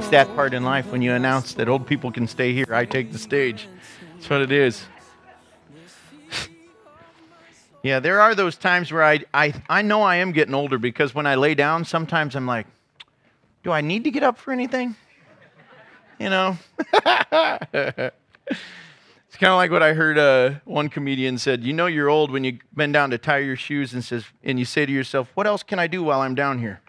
sad part in life when you announce that old people can stay here. I take the stage. That's what it is. Yeah, there are those times where I know I am getting older because when I lay down, sometimes I'm like, do I need to get up for anything? You know? It's kind of like what I heard one comedian said, you know you're old when you bend down to tie your shoes and you say to yourself, what else can I do while I'm down here?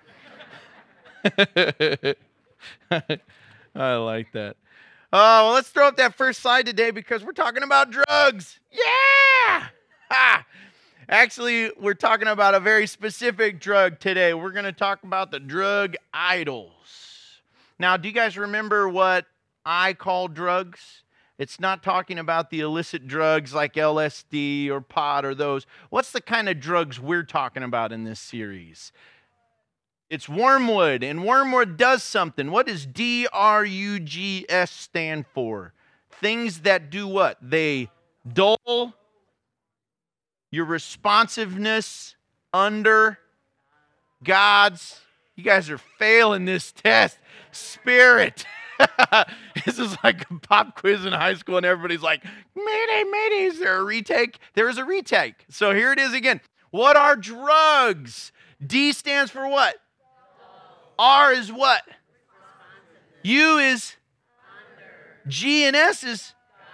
I like that. Oh, well, let's throw up that first slide today because we're talking about drugs. Yeah! Ha! Actually, we're talking about a very specific drug today. We're going to talk about the drug idols. Now, do you guys remember what I call drugs? It's not talking about the illicit drugs like LSD or pot or those. What's the kind of drugs we're talking about in this series? It's wormwood, and wormwood does something. What does DRUGS stand for? Things that do what? They dull your responsiveness under God's, you guys are failing this test, Spirit. This is like a pop quiz in high school, and everybody's like, Mayday, is there a retake? There is a retake. So here it is again. What are drugs? D stands for what? R is what? U is? G and S is?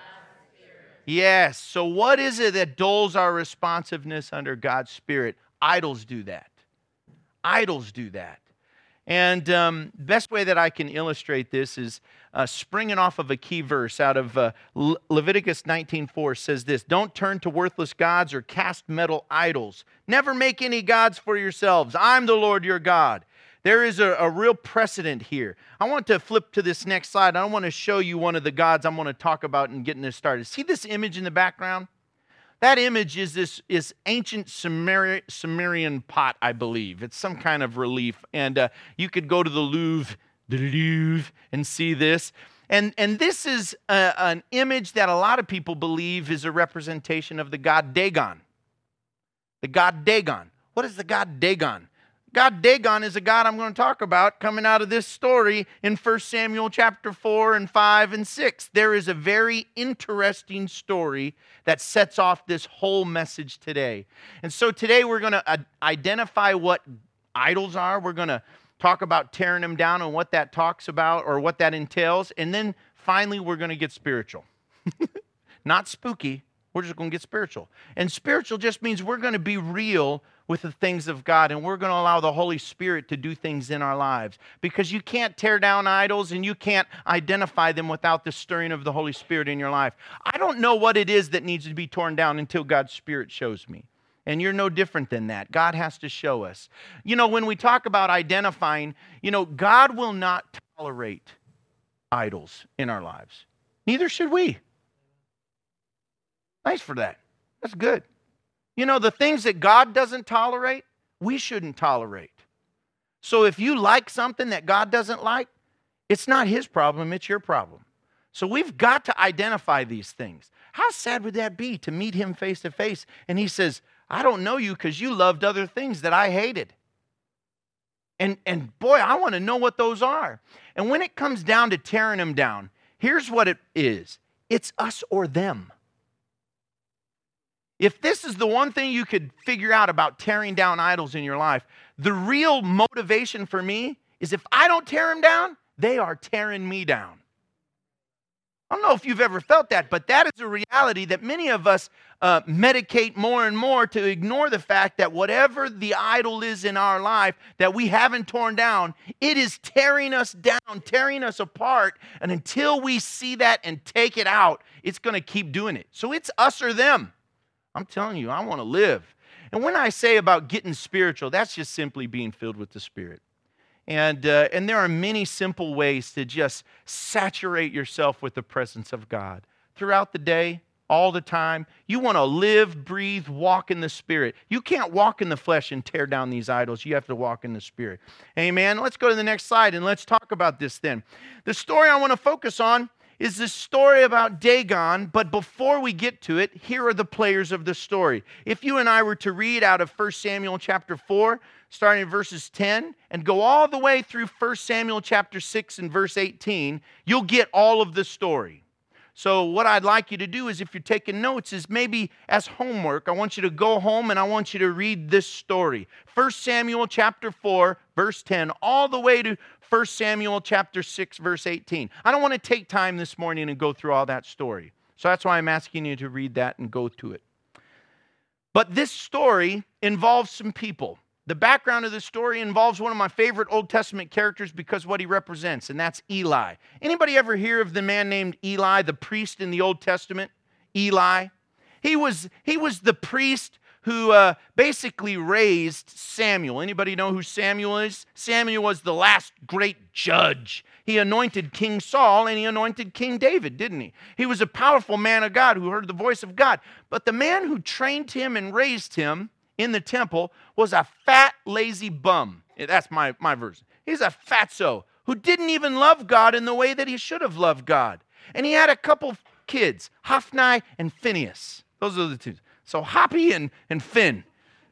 Yes. So what is it that dulls our responsiveness under God's Spirit? Idols do that. Idols do that. And best way that I can illustrate this is springing off of a key verse out of Leviticus 19:4 says this, don't turn to worthless gods or cast metal idols. Never make any gods for yourselves. I'm the Lord your God. There is a real precedent here. I want to flip to this next slide. I want to show you one of the gods I'm going to talk about and getting this started. See this image in the background? That image is ancient Sumerian pot, I believe. It's some kind of relief. And you could go to the Louvre, and see this. And this is an image that a lot of people believe is a representation of the god Dagon. The god Dagon. What is the god Dagon? God Dagon is a God I'm going to talk about coming out of this story in 1 Samuel chapter 4 and 5 and 6. There is a very interesting story that sets off this whole message today. And so today we're going to identify what idols are. We're going to talk about tearing them down and what that talks about or what that entails. And then finally we're going to get spiritual. Not spooky. We're just going to get spiritual. And spiritual just means we're going to be real with the things of God, and we're going to allow the Holy Spirit to do things in our lives. Because you can't tear down idols and you can't identify them without the stirring of the Holy Spirit in your life. I don't know what it is that needs to be torn down until God's Spirit shows me. And you're no different than that. God has to show us. You know, when we talk about identifying, God will not tolerate idols in our lives. Neither should we. Thanks for that. That's good. The things that God doesn't tolerate, we shouldn't tolerate. So if you like something that God doesn't like, it's not His problem, it's your problem. So we've got to identify these things. How sad would that be to meet Him face to face and He says, I don't know you because you loved other things that I hated. And boy, I want to know what those are. And when it comes down to tearing them down, here's what it is. It's us or them. If this is the one thing you could figure out about tearing down idols in your life, the real motivation for me is if I don't tear them down, they are tearing me down. I don't know if you've ever felt that, but that is a reality that many of us medicate more and more to ignore the fact that whatever the idol is in our life that we haven't torn down, it is tearing us down, tearing us apart. And until we see that and take it out, it's going to keep doing it. So it's us or them. I'm telling you, I want to live. And when I say about getting spiritual, that's just simply being filled with the Spirit. And there are many simple ways to just saturate yourself with the presence of God. Throughout the day, all the time, you want to live, breathe, walk in the Spirit. You can't walk in the flesh and tear down these idols. You have to walk in the Spirit. Amen. Let's go to the next slide and let's talk about this then. The story I want to focus on is this story about Dagon, but before we get to it, here are the players of the story. If you and I were to read out of 1 Samuel chapter 4, starting in verses 10, and go all the way through 1 Samuel chapter 6 and verse 18, you'll get all of the story. So what I'd like you to do is, if you're taking notes, is maybe as homework, I want you to go home and I want you to read this story. 1 Samuel chapter 4, verse 10, all the way to 1 Samuel chapter 6, verse 18. I don't want to take time this morning and go through all that story. So that's why I'm asking you to read that and go to it. But this story involves some people. The background of the story involves one of my favorite Old Testament characters because of what he represents, and that's Eli. Anybody ever hear of the man named Eli, the priest in the Old Testament? Eli. He was the priest who basically raised Samuel. Anybody know who Samuel is? Samuel was the last great judge. He anointed King Saul and he anointed King David, didn't he? He was a powerful man of God who heard the voice of God. But the man who trained him and raised him in the temple was a fat, lazy bum. That's my version. He's a fatso who didn't even love God in the way that he should have loved God. And he had a couple kids, Hophni and Phinehas. Those are the two. So Hoppy and Finn.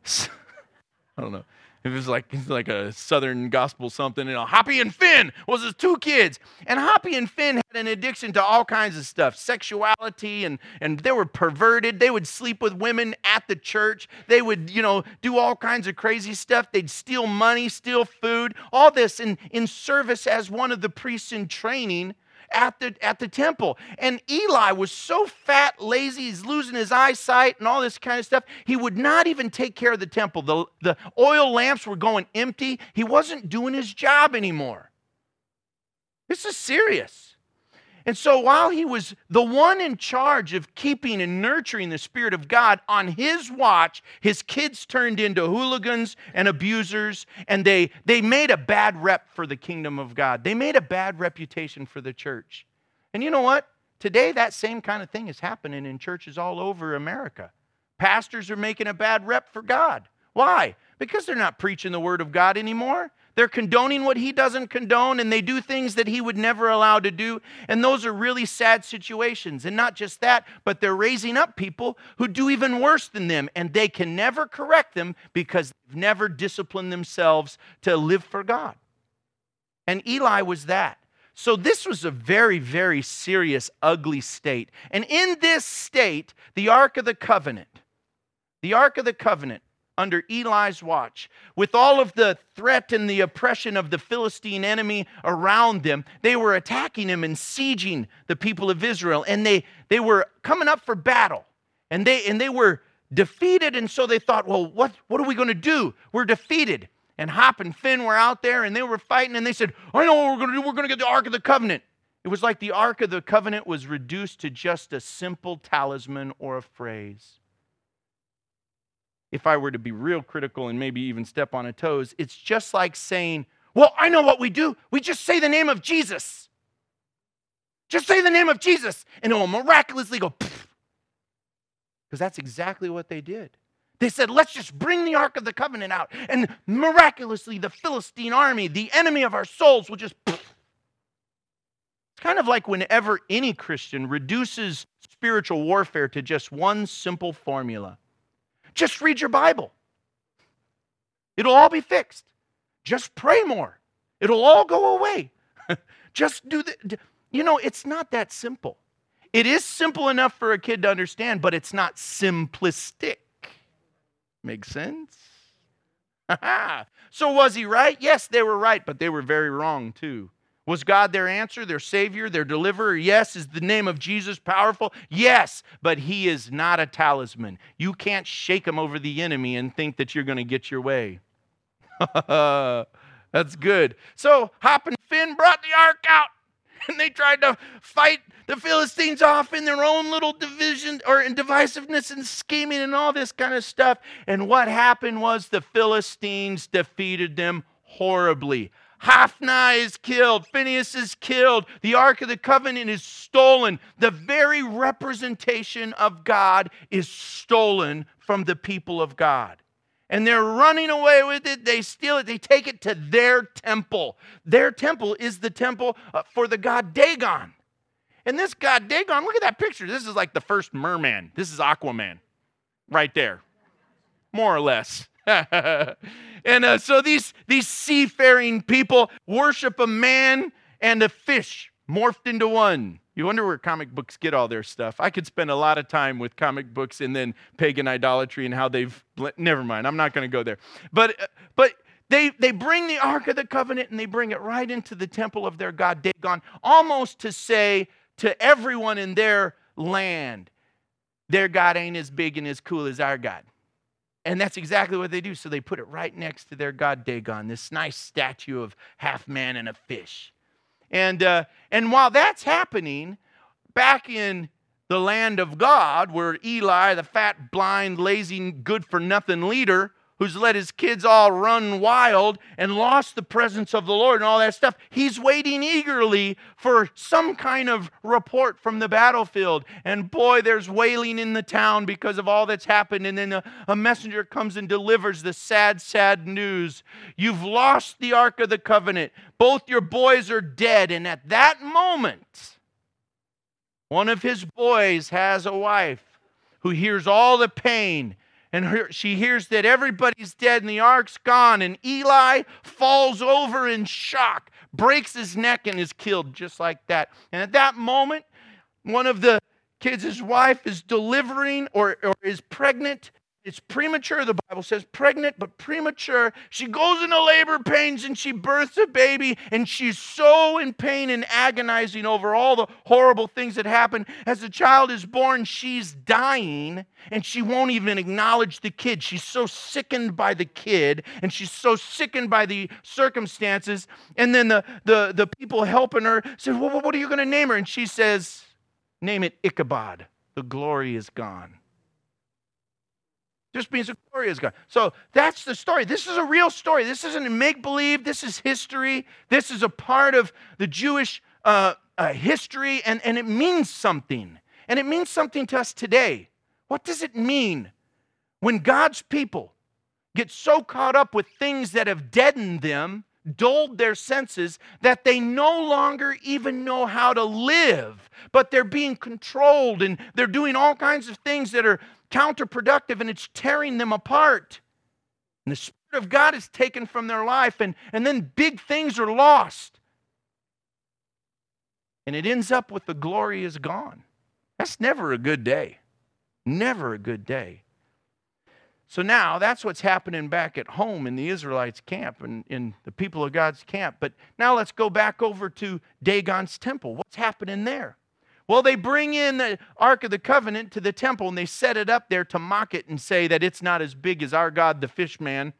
I don't know. It was like a Southern gospel something. Hoppy and Finn was his two kids. And Hoppy and Finn had an addiction to all kinds of stuff. Sexuality, and they were perverted. They would sleep with women at the church. They would, do all kinds of crazy stuff. They'd steal money, steal food, all this in service as one of the priests in training at the temple. And Eli was so fat, lazy, he's losing his eyesight and all this kind of stuff. He would not even take care of the temple. The oil lamps were going empty. He wasn't doing his job anymore. This is serious. And so while he was the one in charge of keeping and nurturing the Spirit of God, on his watch, his kids turned into hooligans and abusers, and they made a bad rep for the kingdom of God. They made a bad reputation for the church. And you know what? Today, that same kind of thing is happening in churches all over America. Pastors are making a bad rep for God. Why? Because they're not preaching the Word of God anymore. They're condoning what he doesn't condone, and they do things that he would never allow to do. And those are really sad situations. And not just that, but they're raising up people who do even worse than them, and they can never correct them because they've never disciplined themselves to live for God. And Eli was that. So this was a very, very serious, ugly state. And in this state, the Ark of the Covenant, under Eli's watch, with all of the threat and the oppression of the Philistine enemy around them, they were attacking him and sieging the people of Israel. And they were coming up for battle. And they were defeated, and so they thought, well, what are we going to do? We're defeated. And Hop and Finn were out there, and they were fighting, and they said, I know what we're going to do. We're going to get the Ark of the Covenant. It was like the Ark of the Covenant was reduced to just a simple talisman or a phrase. If I were to be real critical and maybe even step on a toes, it's just like saying, well, I know what we do. We just say the name of Jesus. Just say the name of Jesus, and it will miraculously go, because that's exactly what they did. They said, let's just bring the Ark of the Covenant out, and miraculously the Philistine army, the enemy of our souls, will just, It's kind of like whenever any Christian reduces spiritual warfare to just one simple formula. Just read your Bible. It'll all be fixed. Just pray more. It'll all go away. Just do the, it's not that simple. It is simple enough for a kid to understand, but it's not simplistic. Makes sense? So was he right? Yes, they were right, but they were very wrong too. Was God their answer, their Savior, their deliverer? Yes. Is the name of Jesus powerful? Yes, but he is not a talisman. You can't shake him over the enemy and think that you're going to get your way. That's good. So Hop and Finn brought the ark out, and they tried to fight the Philistines off in their own little division or in divisiveness and scheming and all this kind of stuff. And what happened was the Philistines defeated them horribly. Hophni is killed. Phinehas is killed. The Ark of the Covenant is stolen. The very representation of God is stolen from the people of God. And they're running away with it. They steal it. They take it to their temple. Their temple is the temple for the god Dagon. And this God Dagon, look at that picture. This is like the first merman. This is Aquaman right there, more or less. And so these seafaring people worship a man and a fish morphed into one. You wonder where comic books get all their stuff. I could spend a lot of time with comic books and then pagan idolatry and how they've... Never mind, I'm not going to go there. But they bring the Ark of the Covenant and they bring it right into the temple of their god Dagon, almost to say to everyone in their land, their God ain't as big and as cool as our God. And that's exactly what they do. So they put it right next to their god Dagon, this nice statue of half man and a fish. And while that's happening, back in the land of God, where Eli, the fat, blind, lazy, good-for-nothing leader, who's let his kids all run wild and lost the presence of the Lord and all that stuff, he's waiting eagerly for some kind of report from the battlefield. And boy, there's wailing in the town because of all that's happened. And then a messenger comes and delivers the sad, sad news. You've lost the Ark of the Covenant. Both your boys are dead. And at that moment, one of his boys has a wife who hears all the pain. And she hears that everybody's dead and the ark's gone. And Eli falls over in shock, breaks his neck, and is killed just like that. And at that moment, one of the kids, his wife, is delivering or is pregnant. It's premature, the Bible says, pregnant but premature. She goes into labor pains and she births a baby, and she's so in pain and agonizing over all the horrible things that happen. As the child is born, she's dying, and she won't even acknowledge the kid. She's so sickened by the kid, and she's so sickened by the circumstances. And then the people helping her said, well, what are you going to name her? And she says, name it Ichabod. The glory is gone. Just means the glory is gone. So that's the story. This is a real story. This isn't a make-believe. This is history. This is a part of the Jewish history, and it means something. And it means something to us today. What does it mean when God's people get so caught up with things that have deadened them, dulled their senses, that they no longer even know how to live, but they're being controlled and they're doing all kinds of things that are counterproductive, and it's tearing them apart. And the Spirit of God is taken from their life, and then big things are lost. And it ends up with the glory is gone. That's never a good day. Never a good day. So now that's what's happening back at home in the Israelites' camp and in the people of God's camp. But now let's go back over to Dagon's temple. What's happening there? Well, they bring in the Ark of the Covenant to the temple, and they set it up there to mock it and say that it's not as big as our God, the fish man.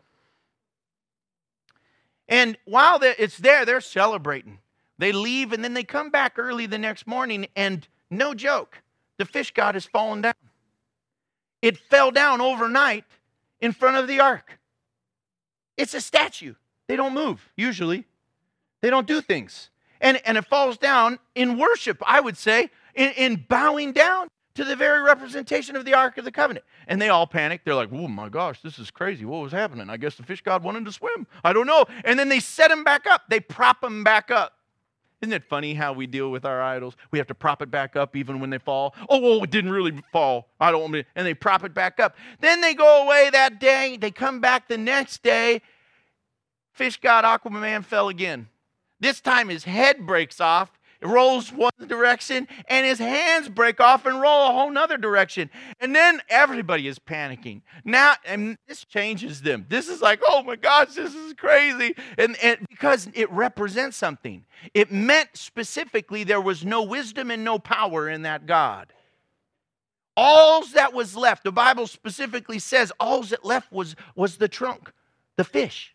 And while it's there, they're celebrating. They leave, and then they come back early the next morning, and no joke, the fish god has fallen down. It fell down overnight in front of the ark. It's a statue. They don't move, usually. They don't do things. And it falls down in worship, I would say, in bowing down to the very representation of the Ark of the Covenant. And they all panic. They're like, oh my gosh, this is crazy. What was happening? I guess the fish god wanted to swim. I don't know. And then they set him back up. They prop him back up. Isn't it funny how we deal with our idols? We have to prop it back up even when they fall. Oh, it didn't really fall. I don't want me. And they prop it back up. Then they go away that day. They come back the next day. Fish god Aquaman fell again. This time his head breaks off, it rolls one direction, and his hands break off and roll a whole nother direction. And then everybody is panicking. Now, and this changes them. This is like, oh my gosh, this is crazy. And because it represents something. It meant specifically there was no wisdom and no power in that God. All that was left, the Bible specifically says, all that left was the trunk, the fish.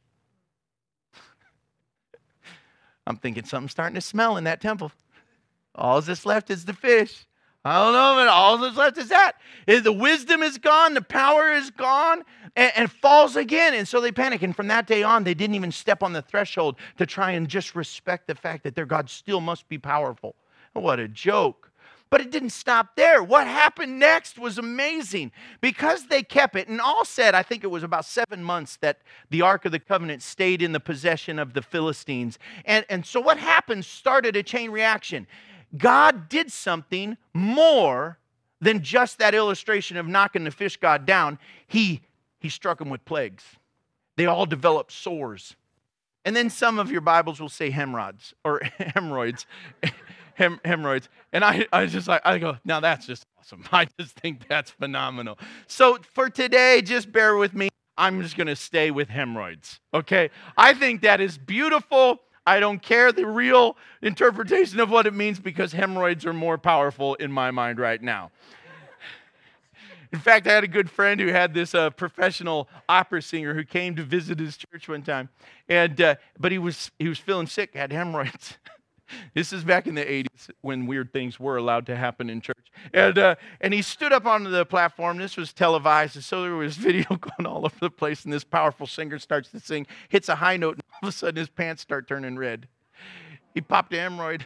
I'm thinking something's starting to smell in that temple. All that's left is the fish. I don't know, but all that's left is that. The wisdom is gone, the power is gone, and falls again. And so they panic. And from that day on, they didn't even step on the threshold to try and just respect the fact that their God still must be powerful. What a joke. But it didn't stop there. What happened next was amazing. Because they kept it, and all said, I think it was about 7 months that the Ark of the Covenant stayed in the possession of the Philistines. And so what happened started a chain reaction. God did something more than just that illustration of knocking the fish god down. He struck them with plagues. They all developed sores. And then some of your Bibles will say hemorrhoids or hemorrhoids. Hemorrhoids. And I go, now that's just awesome. I just think that's phenomenal. So for today, just bear with me. I'm just going to stay with hemorrhoids. Okay? I think that is beautiful. I don't care the real interpretation of what it means because hemorrhoids are more powerful in my mind right now. In fact, I had a good friend who had this professional opera singer who came to visit his church one time, but he was feeling sick, had hemorrhoids. This is back in the 80s when weird things were allowed to happen in church. And he stood up onto the platform. This was televised, and so there was video going all over the place, and this powerful singer starts to sing, hits a high note, and all of a sudden his pants start turning red. He popped a hemorrhoid.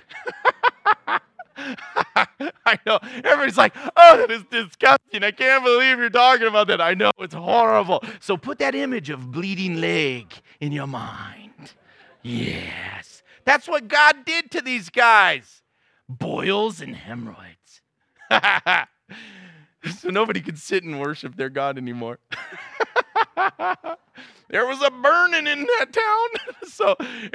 I know. Everybody's like, oh, that is disgusting. I can't believe you're talking about that. I know, it's horrible. So put that image of bleeding leg in your mind. Yes. That's what God did to these guys. Boils and hemorrhoids. So nobody could sit and worship their God anymore. There was a burning in that town. So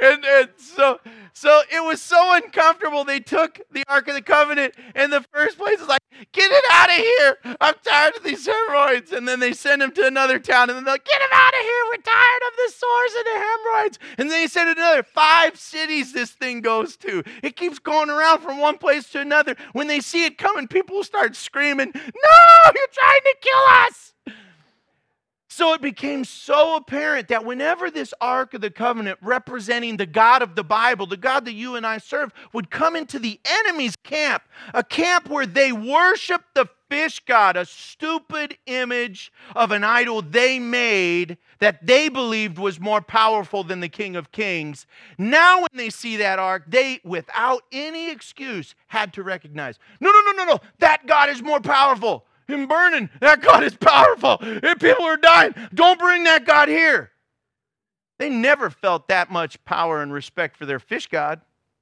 it was so uncomfortable. They took the Ark of the Covenant, and the first place is like, get it out of here. I'm tired of these hemorrhoids. And then they send him to another town, and then they're like, get him out of here. We're tired of the sores and the hemorrhoids. And then he sent it to another 5 cities this thing goes to. It keeps going around from one place to another. When they see it coming, people start screaming, no, you're trying to kill us. So it became so apparent that whenever this Ark of the Covenant representing the God of the Bible, the God that you and I serve, would come into the enemy's camp, a camp where they worshiped the fish god, a stupid image of an idol they made that they believed was more powerful than the King of Kings. Now when they see that ark, they, without any excuse, had to recognize, no, that God is more powerful. Him burning, that God is powerful. If people are dying, don't bring that God here. They never felt that much power and respect for their fish god.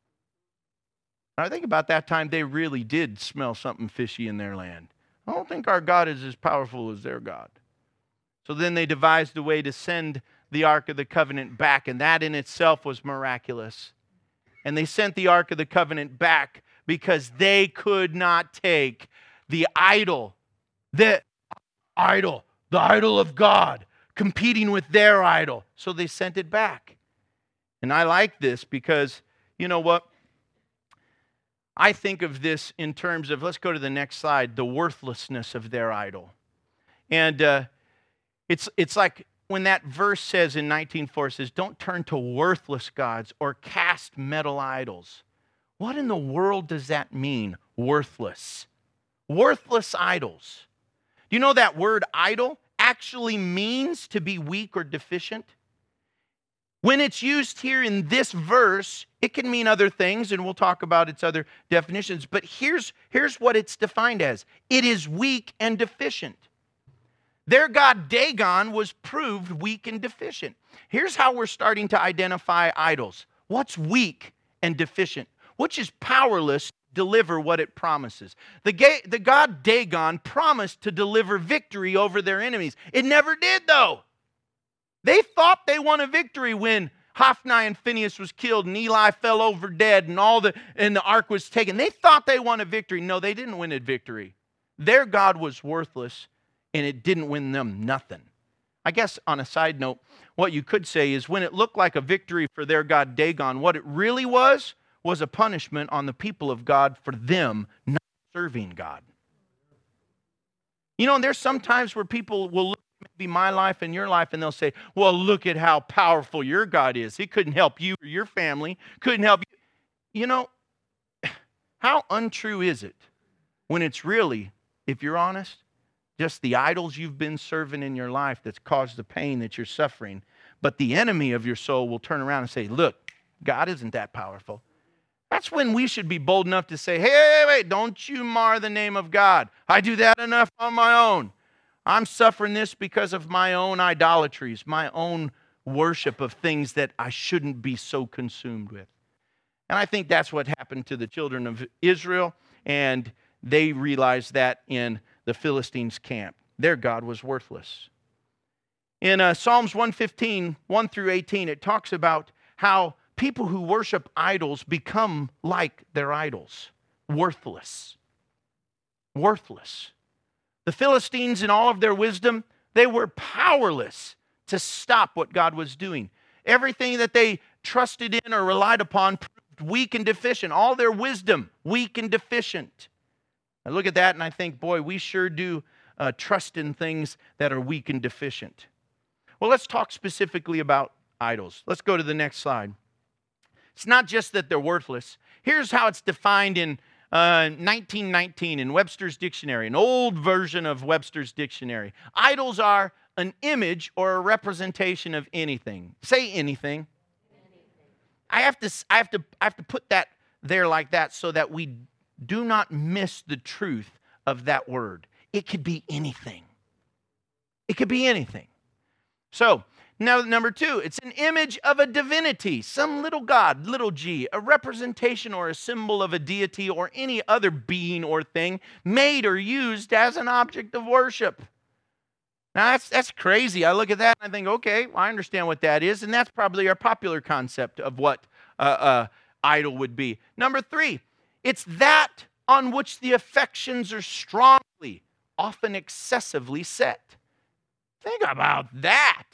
I think about that time they really did smell something fishy in their land. I don't think our God is as powerful as their God. So then they devised a way to send the Ark of the Covenant back, and that in itself was miraculous. And they sent the Ark of the Covenant back because they could not take the idol of God, competing with their idol. So they sent it back. And I like this because, you know what? I think of this in terms of, let's go to the next slide, the worthlessness of their idol. And it's like when that verse says in 19:4, says, don't turn to worthless gods or cast metal idols. What in the world does that mean, worthless? Worthless idols. Do you know that word idol actually means to be weak or deficient? When it's used here in this verse, it can mean other things, and we'll talk about its other definitions. But here's what it's defined as. It is weak and deficient. Their god Dagon was proved weak and deficient. Here's how we're starting to identify idols. What's weak and deficient? Which is powerless to deliver what it promises. The god Dagon promised to deliver victory over their enemies. It never did, though. They thought they won a victory when Hophni and Phinehas was killed and Eli fell over dead and the ark was taken. They thought they won a victory. No, they didn't win a victory. Their God was worthless, and it didn't win them nothing. I guess on a side note, what you could say is when it looked like a victory for their god Dagon, what it really was a punishment on the people of God for them not serving God. You know, and there's some times where people will look at maybe my life and your life and they'll say, well, look at how powerful your God is. He couldn't help you or your family, couldn't help you. You know, how untrue is it when it's really, if you're honest, just the idols you've been serving in your life that's caused the pain that you're suffering. But the enemy of your soul will turn around and say, look, God isn't that powerful. That's when we should be bold enough to say, hey, wait, don't you mar the name of God. I do that enough on my own. I'm suffering this because of my own idolatries, my own worship of things that I shouldn't be so consumed with. And I think that's what happened to the children of Israel, and they realized that in the Philistines' camp. Their God was worthless. In Psalms 115, 1 through 18, it talks about how people who worship idols become like their idols. Worthless. Worthless. The Philistines, in all of their wisdom, they were powerless to stop what God was doing. Everything that they trusted in or relied upon proved weak and deficient. All their wisdom, weak and deficient. I look at that and I think, boy, we sure do trust in things that are weak and deficient. Well, let's talk specifically about idols. Let's go to the next slide. It's not just that they're worthless. Here's how it's defined in 1919 in Webster's Dictionary, an old version of Webster's Dictionary. Idols are an image or a representation of anything. Say anything. I have to put that there like that so that we do not miss the truth of that word. It could be anything. It could be anything. So, now number 2, it's an image of a divinity, some little god, little g, a representation or a symbol of a deity or any other being or thing made or used as an object of worship. Now, that's crazy. I look at that and I think, okay, well, I understand what that is, and that's probably our popular concept of what idol would be. Number 3, it's that on which the affections are strongly, often excessively set. Think about that.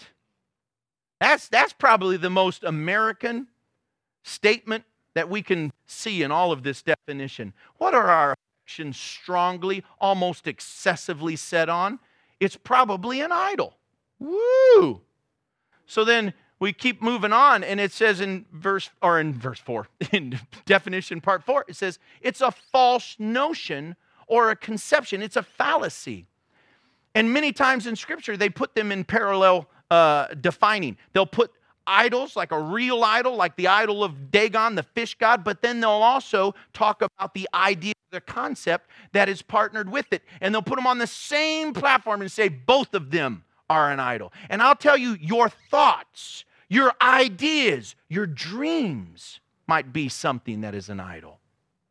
That's probably the most American statement that we can see in all of this definition. What are our affections strongly, almost excessively set on? It's probably an idol. Woo! So then we keep moving on, and it says in verse 4, in definition part 4, it says it's a false notion or a conception. It's a fallacy. And many times in Scripture, they put them in parallel defining. They'll put idols, like a real idol, like the idol of Dagon, the fish god, but then they'll also talk about the idea, the concept that is partnered with it. And they'll put them on the same platform and say both of them are an idol. And I'll tell you, your thoughts, your ideas, your dreams might be something that is an idol.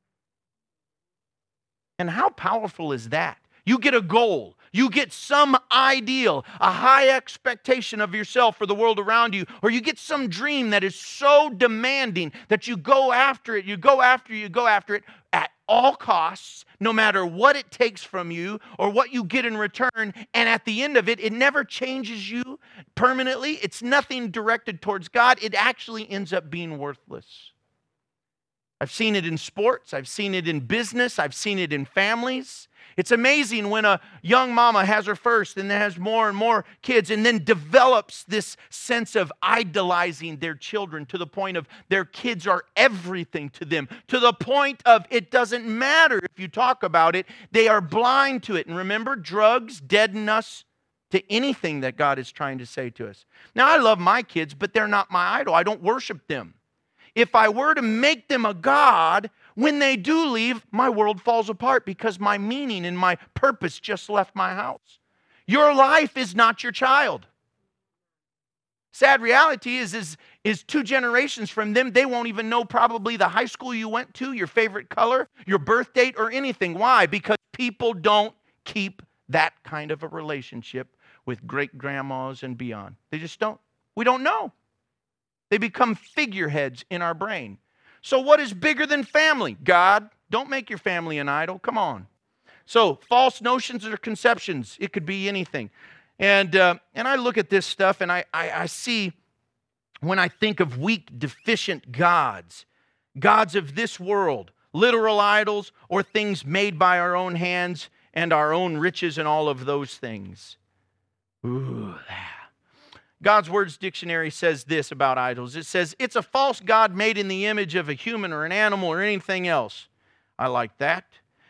And how powerful is that? You get a goal. You get some ideal, a high expectation of yourself for the world around you, or you get some dream that is so demanding that you go after it, you go after it at all costs, no matter what it takes from you or what you get in return. And at the end of it, it never changes you permanently. It's nothing directed towards God. It actually ends up being worthless. I've seen it in sports. I've seen it in business. I've seen it in families. It's amazing when a young mama has her first and then has more and more kids and then develops this sense of idolizing their children to the point of their kids are everything to them, to the point of it doesn't matter if you talk about it. They are blind to it. And remember, drugs deaden us to anything that God is trying to say to us. Now, I love my kids, but they're not my idol. I don't worship them. If I were to make them a god, when they do leave, my world falls apart because my meaning and my purpose just left my house. Your life is not your child. Sad reality is 2 generations from them, they won't even know probably the high school you went to, your favorite color, your birth date, or anything. Why? Because people don't keep that kind of a relationship with great-grandmas and beyond. They just don't. We don't know. They become figureheads in our brain. So what is bigger than family? God. Don't make your family an idol. Come on. So false notions or conceptions. It could be anything. And I look at this stuff and I see, when I think of weak, deficient gods of this world, literal idols or things made by our own hands and our own riches and all of those things. Ooh, God's Words Dictionary says this about idols. It says, it's a false god made in the image of a human or an animal or anything else. I like that.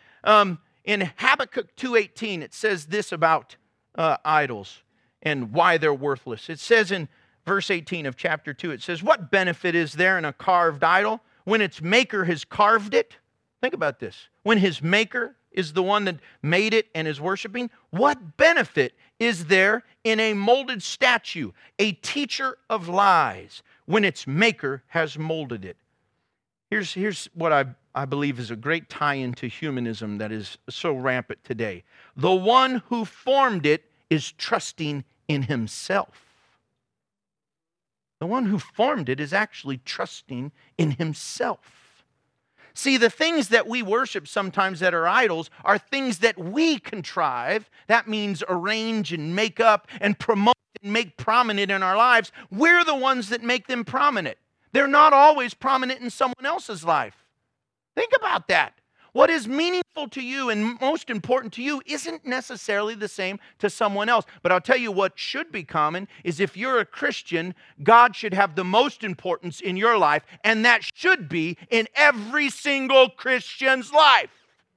In Habakkuk 2:18, it says this about idols and why they're worthless. It says in verse 18 of chapter 2, it says, what benefit is there in a carved idol when its maker has carved it? Think about this. When his maker is the one that made it and is worshiping, what benefit is there in a molded statue, a teacher of lies, when its maker has molded it? Here's what I believe is a great tie-in to humanism that is so rampant today. The one who formed it is trusting in himself. The one who formed it is actually trusting in himself. See, the things that we worship sometimes that are idols are things that we contrive. That means arrange and make up and promote and make prominent in our lives. We're the ones that make them prominent. They're not always prominent in someone else's life. Think about that. What is meaningful to you and most important to you isn't necessarily the same to someone else. But I'll tell you what should be common is if you're a Christian, God should have the most importance in your life, and that should be in every single Christian's life.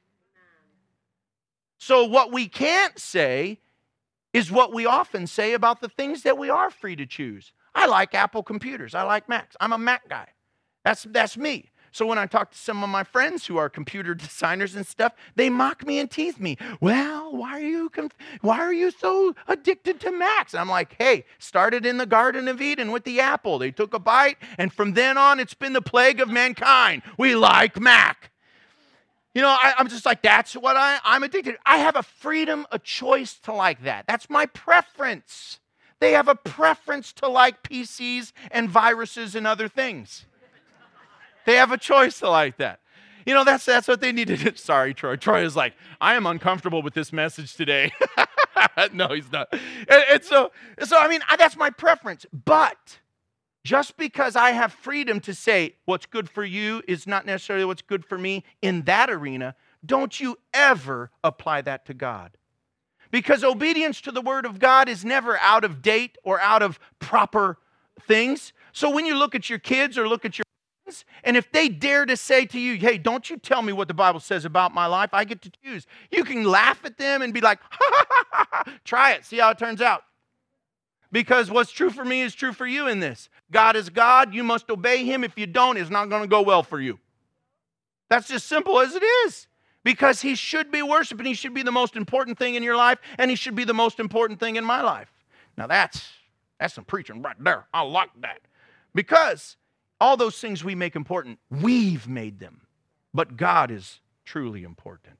So what we can't say is what we often say about the things that we are free to choose. I like Apple computers. I like Macs. I'm a Mac guy. That's me. So when I talk to some of my friends who are computer designers and stuff, they mock me and tease me. Well, why are you so addicted to Macs? And I'm like, hey, started in the Garden of Eden with the apple. They took a bite, and from then on, it's been the plague of mankind. We like Mac. You know, I'm just like, that's what I'm addicted to. I have a freedom, a choice to like that. That's my preference. They have a preference to like PCs and viruses and other things. They have a choice to like that. You know, that's what they need to do. Sorry, Troy. Troy is like, I am uncomfortable with this message today. No, he's not. And so I mean, that's my preference. But just because I have freedom to say what's good for you is not necessarily what's good for me in that arena, don't you ever apply that to God. Because obedience to the Word of God is never out of date or out of proper things. So when you look at your kids or look at your friends, and if they dare to say to you, hey, don't you tell me what the Bible says about my life, I get to choose. You can laugh at them and be like, ha, ha, ha, ha, ha. Try it, see how it turns out. Because what's true for me is true for you in this. God is God, you must obey Him. If you don't, it's not going to go well for you. That's just simple as it is. Because He should be worshiped, and He should be the most important thing in your life, and He should be the most important thing in my life. Now that's some preaching right there. I like that. Because all those things we make important, we've made them. But God is truly important.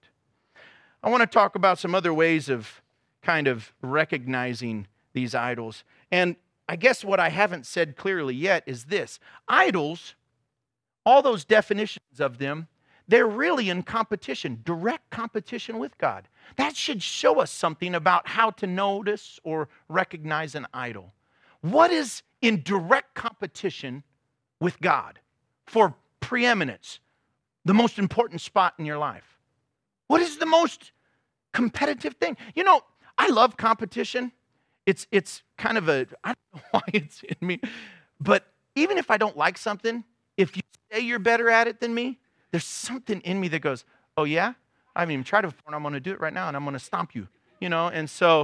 I want to talk about some other ways of kind of recognizing these idols. And I guess what I haven't said clearly yet is this. Idols, all those definitions of them, they're really in competition, direct competition with God. That should show us something about how to notice or recognize an idol. What is in direct competition with God for preeminence, the most important spot in your life? What is the most competitive thing? You know, I love competition. It's kind of I don't know why it's in me, but even if I don't like something, if you say you're better at it than me, there's something in me that goes, oh yeah? I haven't even tried it before, and I'm going to do it right now, and I'm going to stomp you, you know? And so,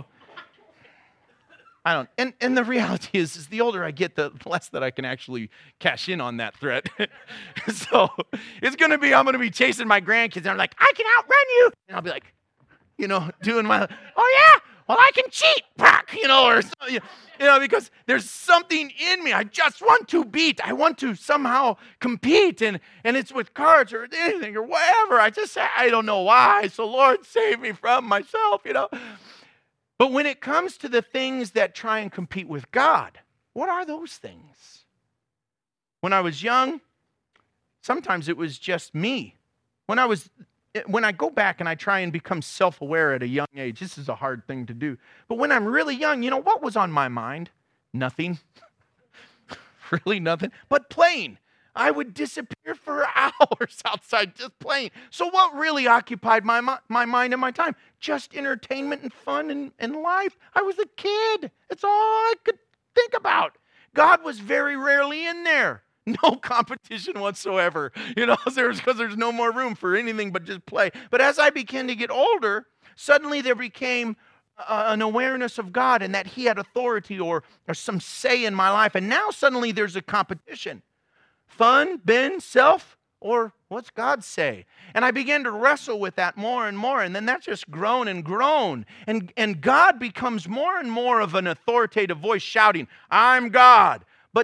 I don't, and the reality is the older I get, the less that I can actually cash in on that threat. So, it's going to be, I'm going to be chasing my grandkids, and I'm like, I can outrun you! And I'll be like, you know, doing my, oh yeah? Well, I can cheat, you know, or you know, because there's something in me. I just want to beat. I want to somehow compete, and it's with cards or anything or whatever. I don't know why. So Lord, save me from myself, you know. But when it comes to the things that try and compete with God, what are those things? When I was young, sometimes it was just me. When I go back and I try and become self-aware at a young age, this is a hard thing to do. But when I'm really young, you know, what was on my mind? Nothing. Really nothing. But playing. I would disappear for hours outside just playing. So what really occupied my mind and my time? Just entertainment and fun and life. I was a kid. That's all I could think about. God was very rarely in there. No competition whatsoever, you know, because there's no more room for anything but just play. But as I began to get older, suddenly there became an awareness of God and that He had authority or some say in my life. And now suddenly there's a competition. Fun, Ben, self, or what's God say? And I began to wrestle with that more and more. And then that's just grown and grown. And God becomes more and more of an authoritative voice shouting, I'm God.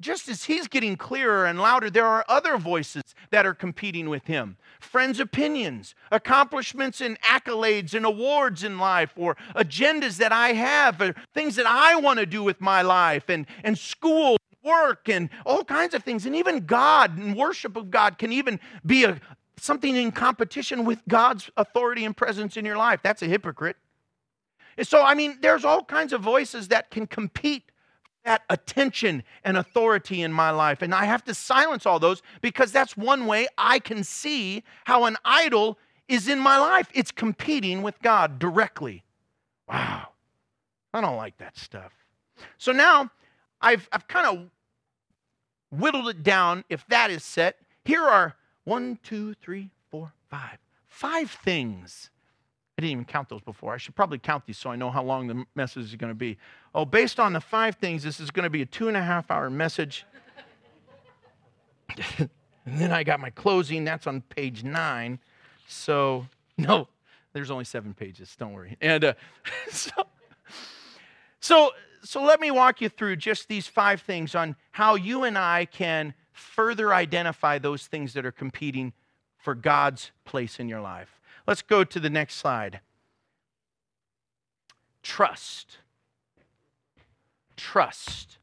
just as he's getting clearer and louder, there are other voices that are competing with him. Friends' opinions, accomplishments and accolades and awards in life, or agendas that I have, or things that I want to do with my life, and school, work, and all kinds of things. And even God and worship of God can even be something in competition with God's authority and presence in your life. That's a hypocrite. And so, there's all kinds of voices that can compete for that attention and authority in my life. And I have to silence all those, because that's one way I can see how an idol is in my life. It's competing with God directly. Wow. I don't like that stuff. So now I've kind of whittled it down. If that is set, here are 1, 2, 3, 4, 5. 5 things. I didn't even count those before. I should probably count these so I know how long the message is going to be. Oh, based on the 5 things, this is going to be a 2.5-hour message. And then I got my closing. That's on page 9. So, no, there's only 7 pages. Don't worry. And so let me walk you through just these 5 things on how you and I can further identify those things that are competing for God's place in your life. Let's go to the next slide. Trust. Trust.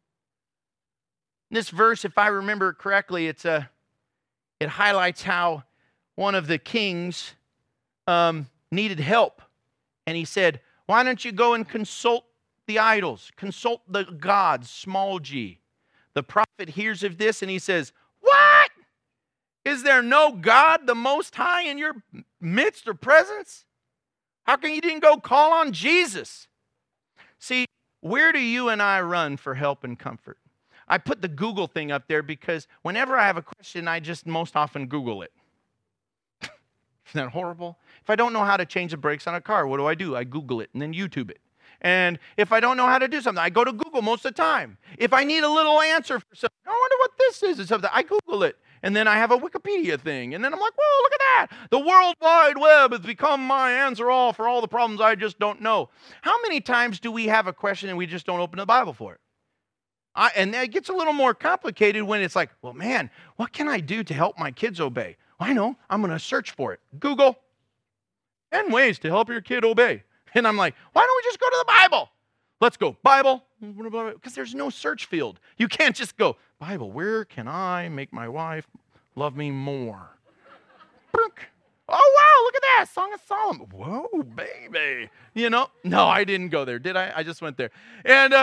In this verse, if I remember correctly, it highlights how one of the kings needed help. And he said, why don't you go and consult the idols, consult the gods, small g. The prophet hears of this and he says, what? Is there no God the Most High in your midst or presence? How come you didn't go call on Jesus? See, where do you and I run for help and comfort? I put the Google thing up there because whenever I have a question, I just most often Google it. Isn't that horrible? If I don't know how to change the brakes on a car, what do? I Google it and then YouTube it. And if I don't know how to do something, I go to Google most of the time. If I need a little answer for something, I wonder what this is or something, I Google it. And then I have a Wikipedia thing. And then I'm like, whoa, look at that. The World Wide Web has become my answer all for all the problems I just don't know. How many times do we have a question and we just don't open the Bible for it? And it gets a little more complicated when it's like, well, man, what can I do to help my kids obey? Well, I know. I'm going to search for it. Google 10 ways to help your kid obey. And I'm like, why don't we just go to the Bible? Let's go, Bible, because there's no search field. You can't just go, Bible, where can I make my wife love me more? Oh, wow, look at that, Song of Solomon. Whoa, baby. No, I didn't go there, did I? I just went there. And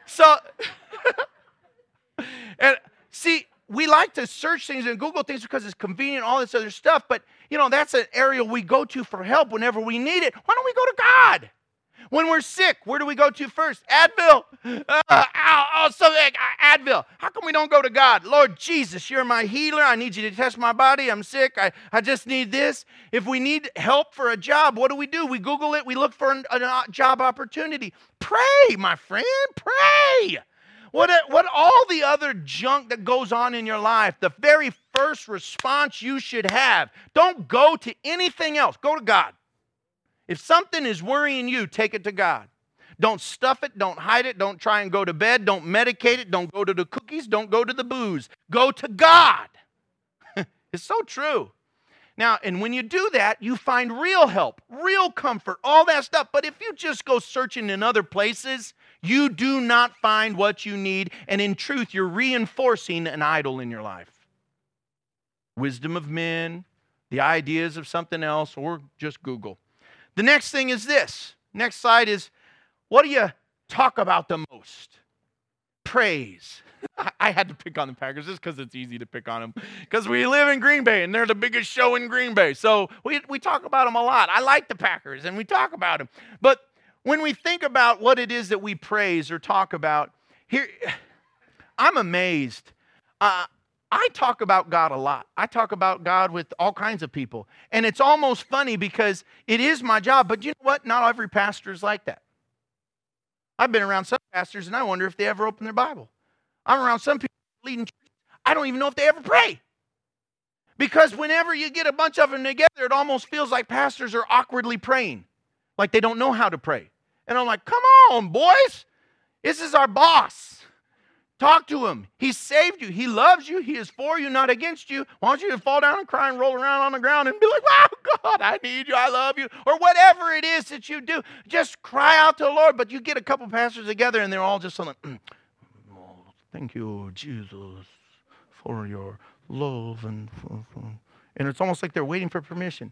and see, we like to search things and Google things because it's convenient, all this other stuff, but, that's an area we go to for help whenever we need it. Why don't we go to God? When we're sick, where do we go to first? Advil. Advil. How come we don't go to God? Lord Jesus, you're my healer. I need you to test my body. I'm sick. I just need this. If we need help for a job, what do? We Google it. We look for a job opportunity. Pray, my friend. Pray. What all the other junk that goes on in your life, the very first response you should have, don't go to anything else. Go to God. If something is worrying you, take it to God. Don't stuff it. Don't hide it. Don't try and go to bed. Don't medicate it. Don't go to the cookies. Don't go to the booze. Go to God. It's so true. Now, and when you do that, you find real help, real comfort, all that stuff. But if you just go searching in other places, you do not find what you need. And in truth, you're reinforcing an idol in your life. Wisdom of men, the ideas of something else, or just Google. The next thing is this. Next slide is, what do you talk about the most? Praise. I had to pick on the Packers just because it's easy to pick on them. Because we live in Green Bay, and they're the biggest show in Green Bay. So we talk about them a lot. I like the Packers, and we talk about them. But when we think about what it is that we praise or talk about, here, I'm amazed. I talk about God a lot. I talk about God with all kinds of people. And it's almost funny because it is my job. But you know what? Not every pastor is like that. I've been around some pastors, and I wonder if they ever open their Bible. I'm around some people leading churches. I don't even know if they ever pray. Because whenever you get a bunch of them together, it almost feels like pastors are awkwardly praying. Like they don't know how to pray. And I'm like, come on, boys. This is our boss. Talk to him. He saved you. He loves you. He is for you, not against you. Wants you to fall down and cry and roll around on the ground and be like, wow, God, I need you. I love you. Or whatever it is that you do. Just cry out to the Lord. But you get a couple pastors together and they're all just like, oh, thank you, Jesus, for your love. And it's almost like they're waiting for permission.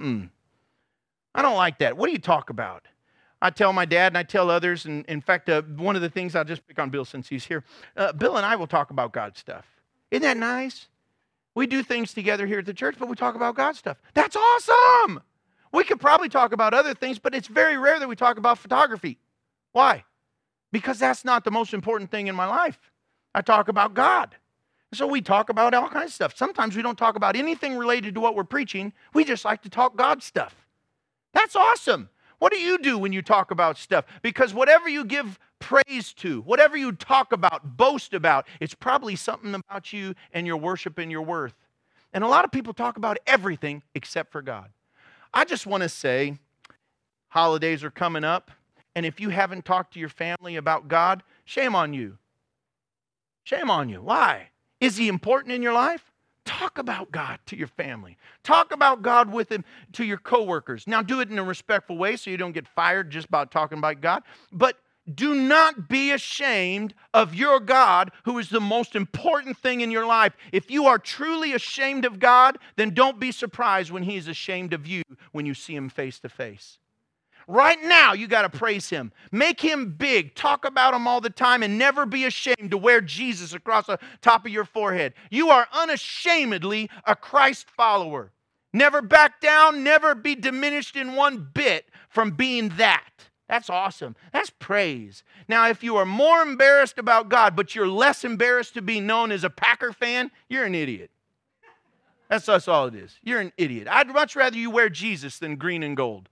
I don't like that. What do you talk about? I tell my dad and I tell others, and in fact, one of the things, I'll just pick on Bill since he's here. Bill and I will talk about God stuff. Isn't that nice? We do things together here at the church, but we talk about God stuff. That's awesome. We could probably talk about other things, but it's very rare that we talk about photography. Why? Because that's not the most important thing in my life. I talk about God. So we talk about all kinds of stuff. Sometimes we don't talk about anything related to what we're preaching. We just like to talk God stuff. That's awesome. What do you do when you talk about stuff? Because whatever you give praise to, whatever you talk about, boast about, it's probably something about you and your worship and your worth. And a lot of people talk about everything except for God. I just want to say, holidays are coming up, and if you haven't talked to your family about God, shame on you. Shame on you. Why? Is he important in your life? Talk about God to your family. Talk about God with him to your coworkers. Now, do it in a respectful way so you don't get fired just about talking about God. But do not be ashamed of your God, who is the most important thing in your life. If you are truly ashamed of God, then don't be surprised when he is ashamed of you when you see him face to face. Right now, you got to praise him. Make him big. Talk about him all the time and never be ashamed to wear Jesus across the top of your forehead. You are unashamedly a Christ follower. Never back down, never be diminished in one bit from being that. That's awesome. That's praise. Now, if you are more embarrassed about God, but you're less embarrassed to be known as a Packer fan, you're an idiot. That's all it is. You're an idiot. I'd much rather you wear Jesus than green and gold.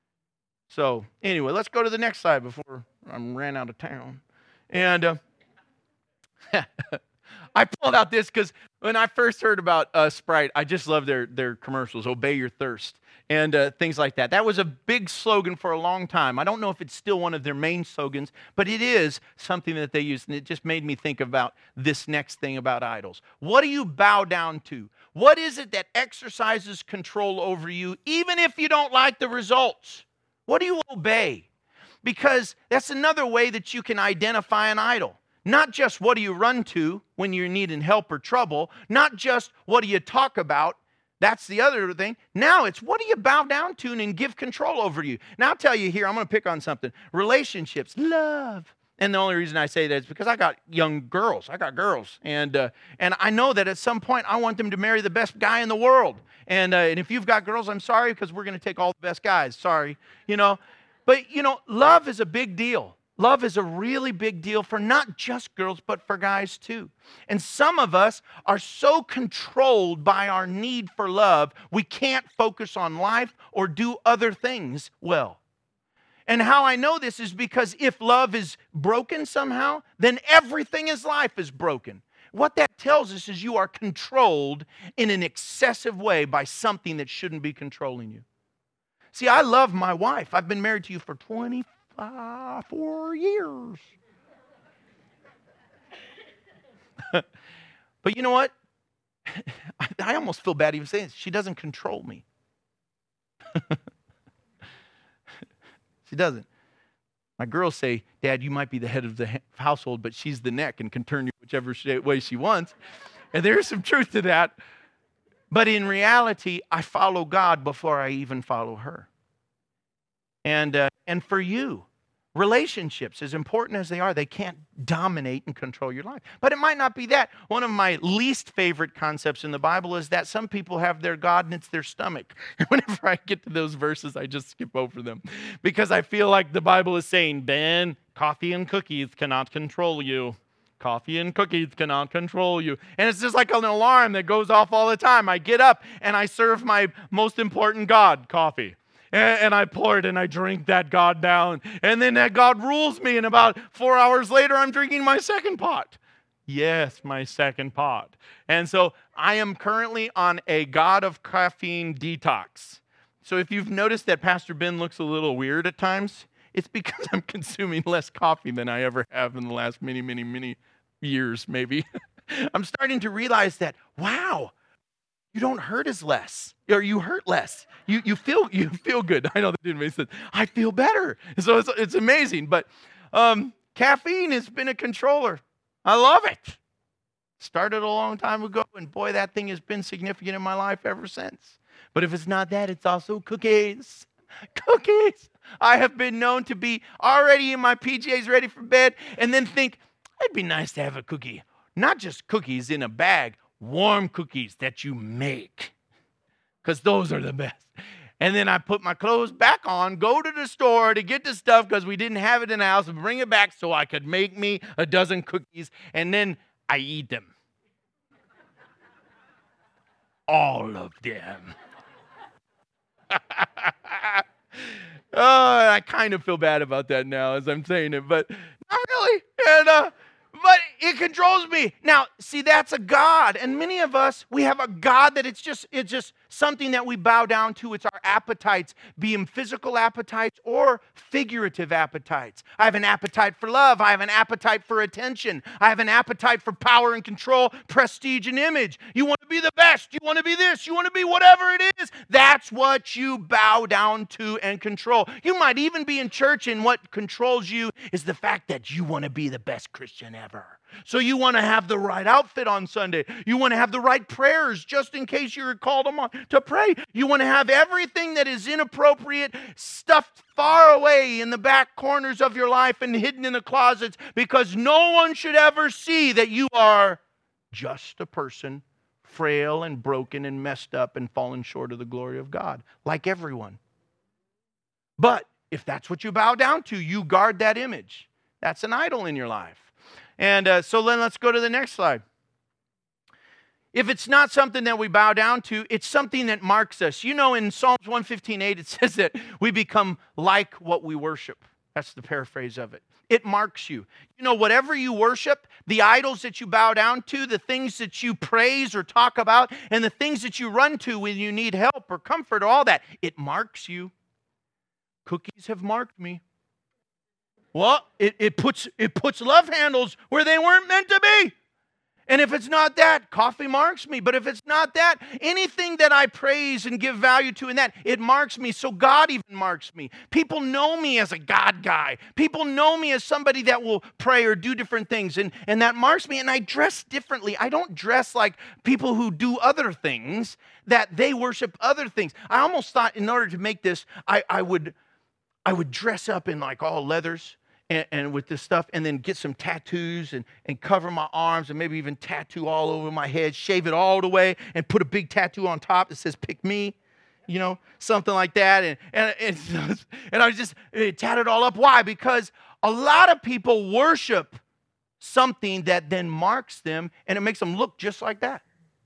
So anyway, let's go to the next slide before I ran out of town. And I pulled out this because when I first heard about Sprite, I just love their commercials, Obey Your Thirst, and things like that. That was a big slogan for a long time. I don't know if it's still one of their main slogans, but it is something that they use, and it just made me think about this next thing about idols. What do you bow down to? What is it that exercises control over you, even if you don't like the results? What do you obey? Because that's another way that you can identify an idol. Not just what do you run to when you're needing help or trouble. Not just what do you talk about. That's the other thing. Now it's what do you bow down to and give control over you. Now I'll tell you here, I'm going to pick on something. Relationships, love. And the only reason I say that is because I got young girls. I got girls. And I know that at some point I want them to marry the best guy in the world. And if you've got girls, I'm sorry, because we're going to take all the best guys. Sorry. But love is a big deal. Love is a really big deal for not just girls, but for guys too. And some of us are so controlled by our need for love, we can't focus on life or do other things well. And how I know this is because if love is broken somehow, then everything in life is broken. What that tells us is you are controlled in an excessive way by something that shouldn't be controlling you. See, I love my wife. I've been married to you for 24 years. But you know what? I almost feel bad even saying this. She doesn't control me. She doesn't. My girls say, Dad, you might be the head of the household, but she's the neck and can turn you whichever way she wants. And there is some truth to that. But in reality, I follow God before I even follow her. And for you, relationships, as important as they are, they can't dominate and control your life. But it might not be that. One of my least favorite concepts in the Bible is that some people have their God and it's their stomach. And whenever I get to those verses, I just skip over them. Because I feel like the Bible is saying, Ben, coffee and cookies cannot control you. Coffee and cookies cannot control you. And it's just like an alarm that goes off all the time. I get up and I serve my most important God, coffee. And I pour it and I drink that God down. And then that God rules me. And about 4 hours later, I'm drinking my second pot. Yes, my second pot. And so I am currently on a God of caffeine detox. So if you've noticed that Pastor Ben looks a little weird at times, it's because I'm consuming less coffee than I ever have in the last many years, maybe. I'm starting to realize that, wow, you don't hurt as less, or you hurt less. You feel good. I know that didn't make sense. I feel better. So it's amazing. But caffeine has been a controller. I love it. Started a long time ago, and boy, that thing has been significant in my life ever since. But if it's not that, it's also cookies. Cookies. I have been known to be already in my PJs ready for bed and then think, it'd be nice to have a cookie. Not just cookies in a bag, warm cookies that you make. Because those are the best. And then I put my clothes back on, go to the store to get the stuff because we didn't have it in the house, and bring it back so I could make me a dozen cookies, and then I eat them. All of them. Oh, I kind of feel bad about that now as I'm saying it, but not really. And but it controls me. Now, see, that's a God. And many of us, we have a God that it's just something that we bow down to. It's our appetites, be them physical appetites or figurative appetites. I have an appetite for love. I have an appetite for attention. I have an appetite for power and control, prestige and image. You want to be the best. You want to be this. You want to be whatever it is. That's what you bow down to and control. You might even be in church, and what controls you is the fact that you want to be the best Christian ever. So you want to have the right outfit on Sunday. You want to have the right prayers just in case you're called on to pray. You want to have everything that is inappropriate stuffed far away in the back corners of your life and hidden in the closets, because no one should ever see that you are just a person, frail and broken and messed up and fallen short of the glory of God, like everyone. But if that's what you bow down to, you guard that image. That's an idol in your life. And so then let's go to the next slide. If it's not something that we bow down to, it's something that marks us. You know, in Psalms 115:8, it says that we become like what we worship. That's the paraphrase of it. It marks you. You know, whatever you worship, the idols that you bow down to, the things that you praise or talk about, and the things that you run to when you need help or comfort or all that, it marks you. Cookies have marked me. Well, it puts love handles where they weren't meant to be. And if it's not that, coffee marks me. But if it's not that, anything that I praise and give value to in that, it marks me. So God even marks me. People know me as a God guy. People know me as somebody that will pray or do different things. And that marks me. And I dress differently. I don't dress like people who do other things, that they worship other things. I almost thought in order to make this, I would dress up in like all leathers. And with this stuff, and then get some tattoos and cover my arms and maybe even tattoo all over my head, shave it all the way, and put a big tattoo on top that says "Pick Me," you know, something like that. And I was just tatted all up. Why? Because a lot of people worship something that then marks them, and it makes them look just like that.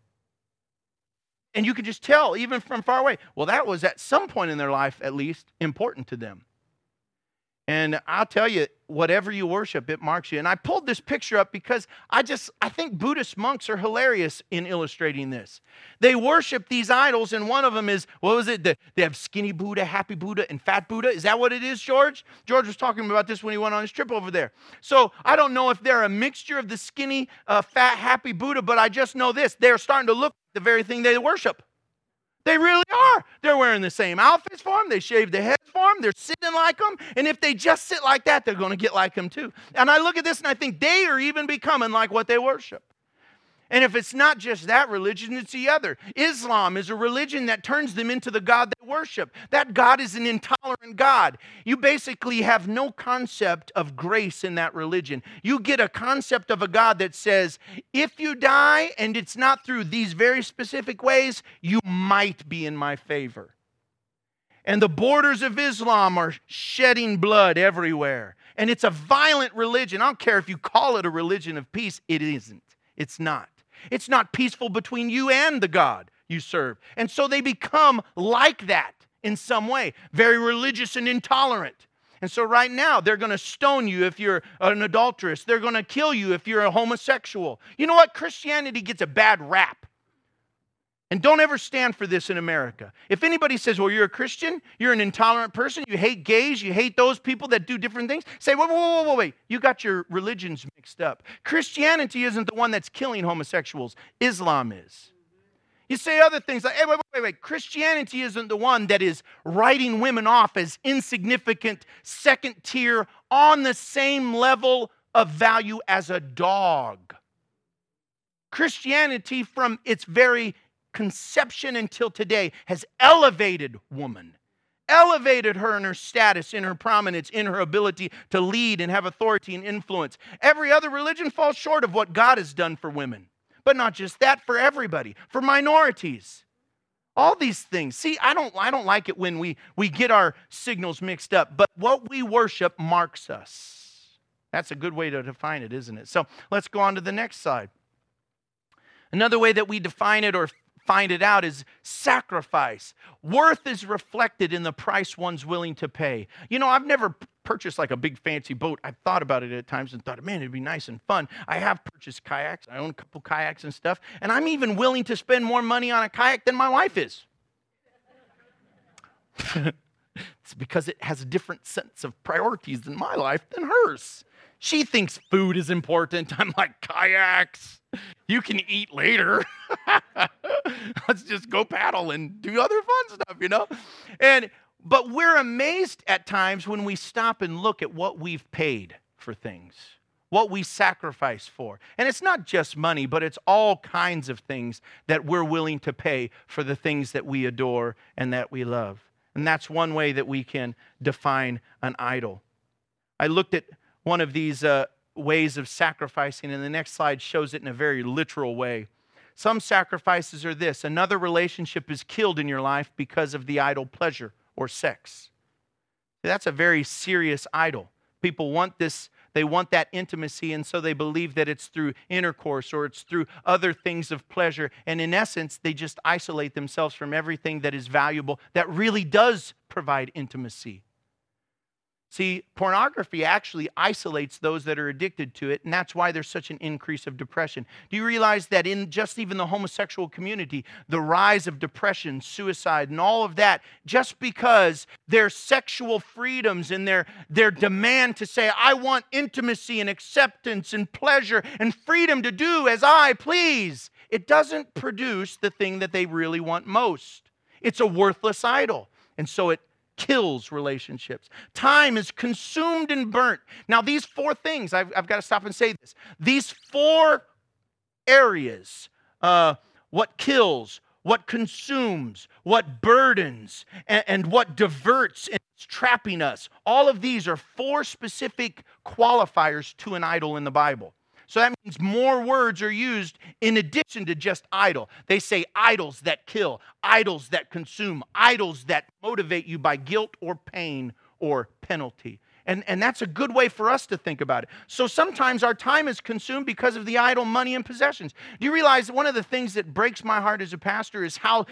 And you can just tell, even from far away, well, that was at some point in their life, at least, important to them. And I'll tell you, whatever you worship, it marks you. And I pulled this picture up because I think Buddhist monks are hilarious in illustrating this. They worship these idols, and one of them is, what was it? They have skinny Buddha, happy Buddha, and fat Buddha. Is that what it is, George? George was talking about this when he went on his trip over there. So I don't know if they're a mixture of the skinny, fat, happy Buddha, but I just know this. They're starting to look like the very thing they worship. They really are. They're wearing the same outfits for them. They shave their heads for them. They're sitting like them. And if they just sit like that, they're going to get like them too. And I look at this and I think they are even becoming like what they worship. And if it's not just that religion, it's the other. Islam is a religion that turns them into the God they worship. That God is an intolerant God. You basically have no concept of grace in that religion. You get a concept of a God that says, if you die and it's not through these very specific ways, you might be in my favor. And the borders of Islam are shedding blood everywhere. And it's a violent religion. I don't care if you call it a religion of peace. It isn't. It's not. It's not peaceful between you and the God you serve. And so they become like that in some way, very religious and intolerant. And so right now, they're going to stone you if you're an adulteress. They're going to kill you if you're a homosexual. You know what? Christianity gets a bad rap. And don't ever stand for this in America. If anybody says, well, you're a Christian, you're an intolerant person, you hate gays, you hate those people that do different things, say, wait. You got your religions mixed up. Christianity isn't the one that's killing homosexuals. Islam is. You say other things like, hey, wait. Christianity isn't the one that is writing women off as insignificant, second tier, on the same level of value as a dog. Christianity, from its very conception until today, has elevated woman, elevated her in her status, in her prominence, in her ability to lead and have authority and influence. Every other religion falls short of what God has done for women. But not just that, for everybody, for minorities. All these things. See, I don't like it when we get our signals mixed up, but what we worship marks us. That's a good way to define it, isn't it? So let's go on to the next slide. Another way that we define it or find it out is sacrifice. Worth is reflected in the price one's willing to pay. You know, I've never purchased like a big fancy boat. I've thought about it at times and thought, man, it'd be nice and fun. I have purchased kayaks. I own a couple kayaks and stuff. And I'm even willing to spend more money on a kayak than my wife is. It's because it has a different sense of priorities in my life than hers. She thinks food is important. I'm like, kayaks, you can eat later. Let's just go paddle and do other fun stuff, you know? But we're amazed at times when we stop and look at what we've paid for things, what we sacrifice for. And it's not just money, but it's all kinds of things that we're willing to pay for the things that we adore and that we love. And that's one way that we can define an idol. I looked at one of these ways of sacrificing, and the next slide shows it in a very literal way. Some sacrifices are this: another relationship is killed in your life because of the idol pleasure or sex. That's a very serious idol. People want this, they want that intimacy, and so they believe that it's through intercourse or it's through other things of pleasure. And in essence, they just isolate themselves from everything that is valuable, that really does provide intimacy. See, pornography actually isolates those that are addicted to it, and that's why there's such an increase of depression. Do you realize that in just even the homosexual community, the rise of depression, suicide, and all of that, just because their sexual freedoms and their demand to say, I want intimacy and acceptance and pleasure and freedom to do as I please, it doesn't produce the thing that they really want most. It's a worthless idol, and so it kills relationships. Time is consumed and burnt. Now, these four things, I've got to stop and say this. These four areas, what kills, what consumes, what burdens, and what diverts and is trapping us, all of these are four specific qualifiers to an idol in the Bible. So that means more words are used in addition to just idol. They say idols that kill, idols that consume, idols that motivate you by guilt or pain or penalty. And that's a good way for us to think about it. So sometimes our time is consumed because of the idol, money, and possessions. Do you realize one of the things that breaks my heart as a pastor is how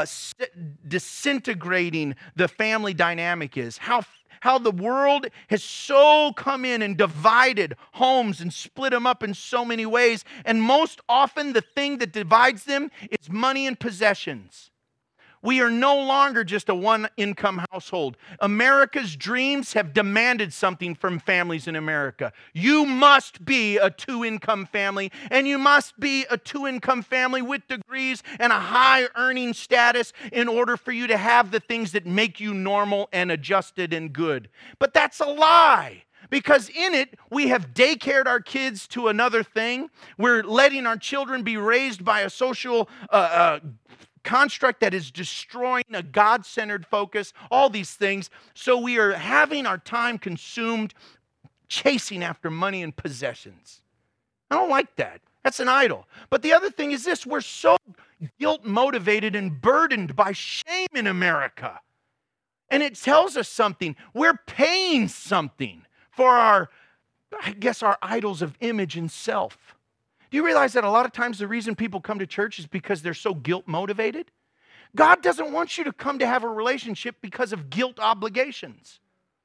disintegrating the family dynamic is, how the world has so come in and divided homes and split them up in so many ways. And most often the thing that divides them is money and possessions. We are no longer just a one-income household. America's dreams have demanded something from families in America. You must be a two-income family, and you must be a two-income family with degrees and a high earning status in order for you to have the things that make you normal and adjusted and good. But that's a lie. Because in it, we have daycared our kids to another thing. We're letting our children be raised by a social construct that is destroying a God-centered focus, all these things. So we are having our time consumed chasing after money and possessions. I don't like that. That's an idol. But the other thing is this: we're so guilt-motivated and burdened by shame in America. And it tells us something. We're paying something for our idols of image and self. Do you realize that a lot of times the reason people come to church is because they're so guilt-motivated? God doesn't want you to come to have a relationship because of guilt obligations.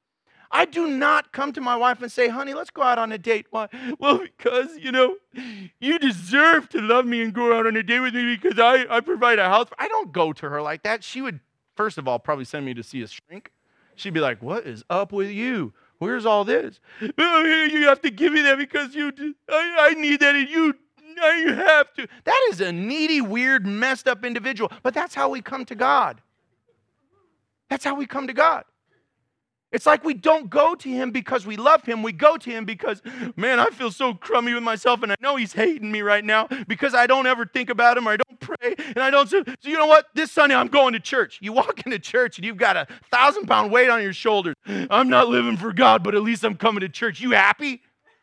I do not come to my wife and say, honey, let's go out on a date. Why? Well, because, you deserve to love me and go out on a date with me because I provide a house. I don't go to her like that. She would, first of all, probably send me to see a shrink. She'd be like, what is up with you? Where's all this? Oh, you have to give me that because I need that and you have to. That is a needy, weird, messed up individual. But that's how we come to God. That's how we come to God. It's like we don't go to him because we love him. We go to him because, man, I feel so crummy with myself and I know he's hating me right now because I don't ever think about him or I don't pray and I don't. So you know what? This Sunday I'm going to church. You walk into church and you've got a 1,000-pound weight on your shoulders. I'm not living for God, but at least I'm coming to church. You happy?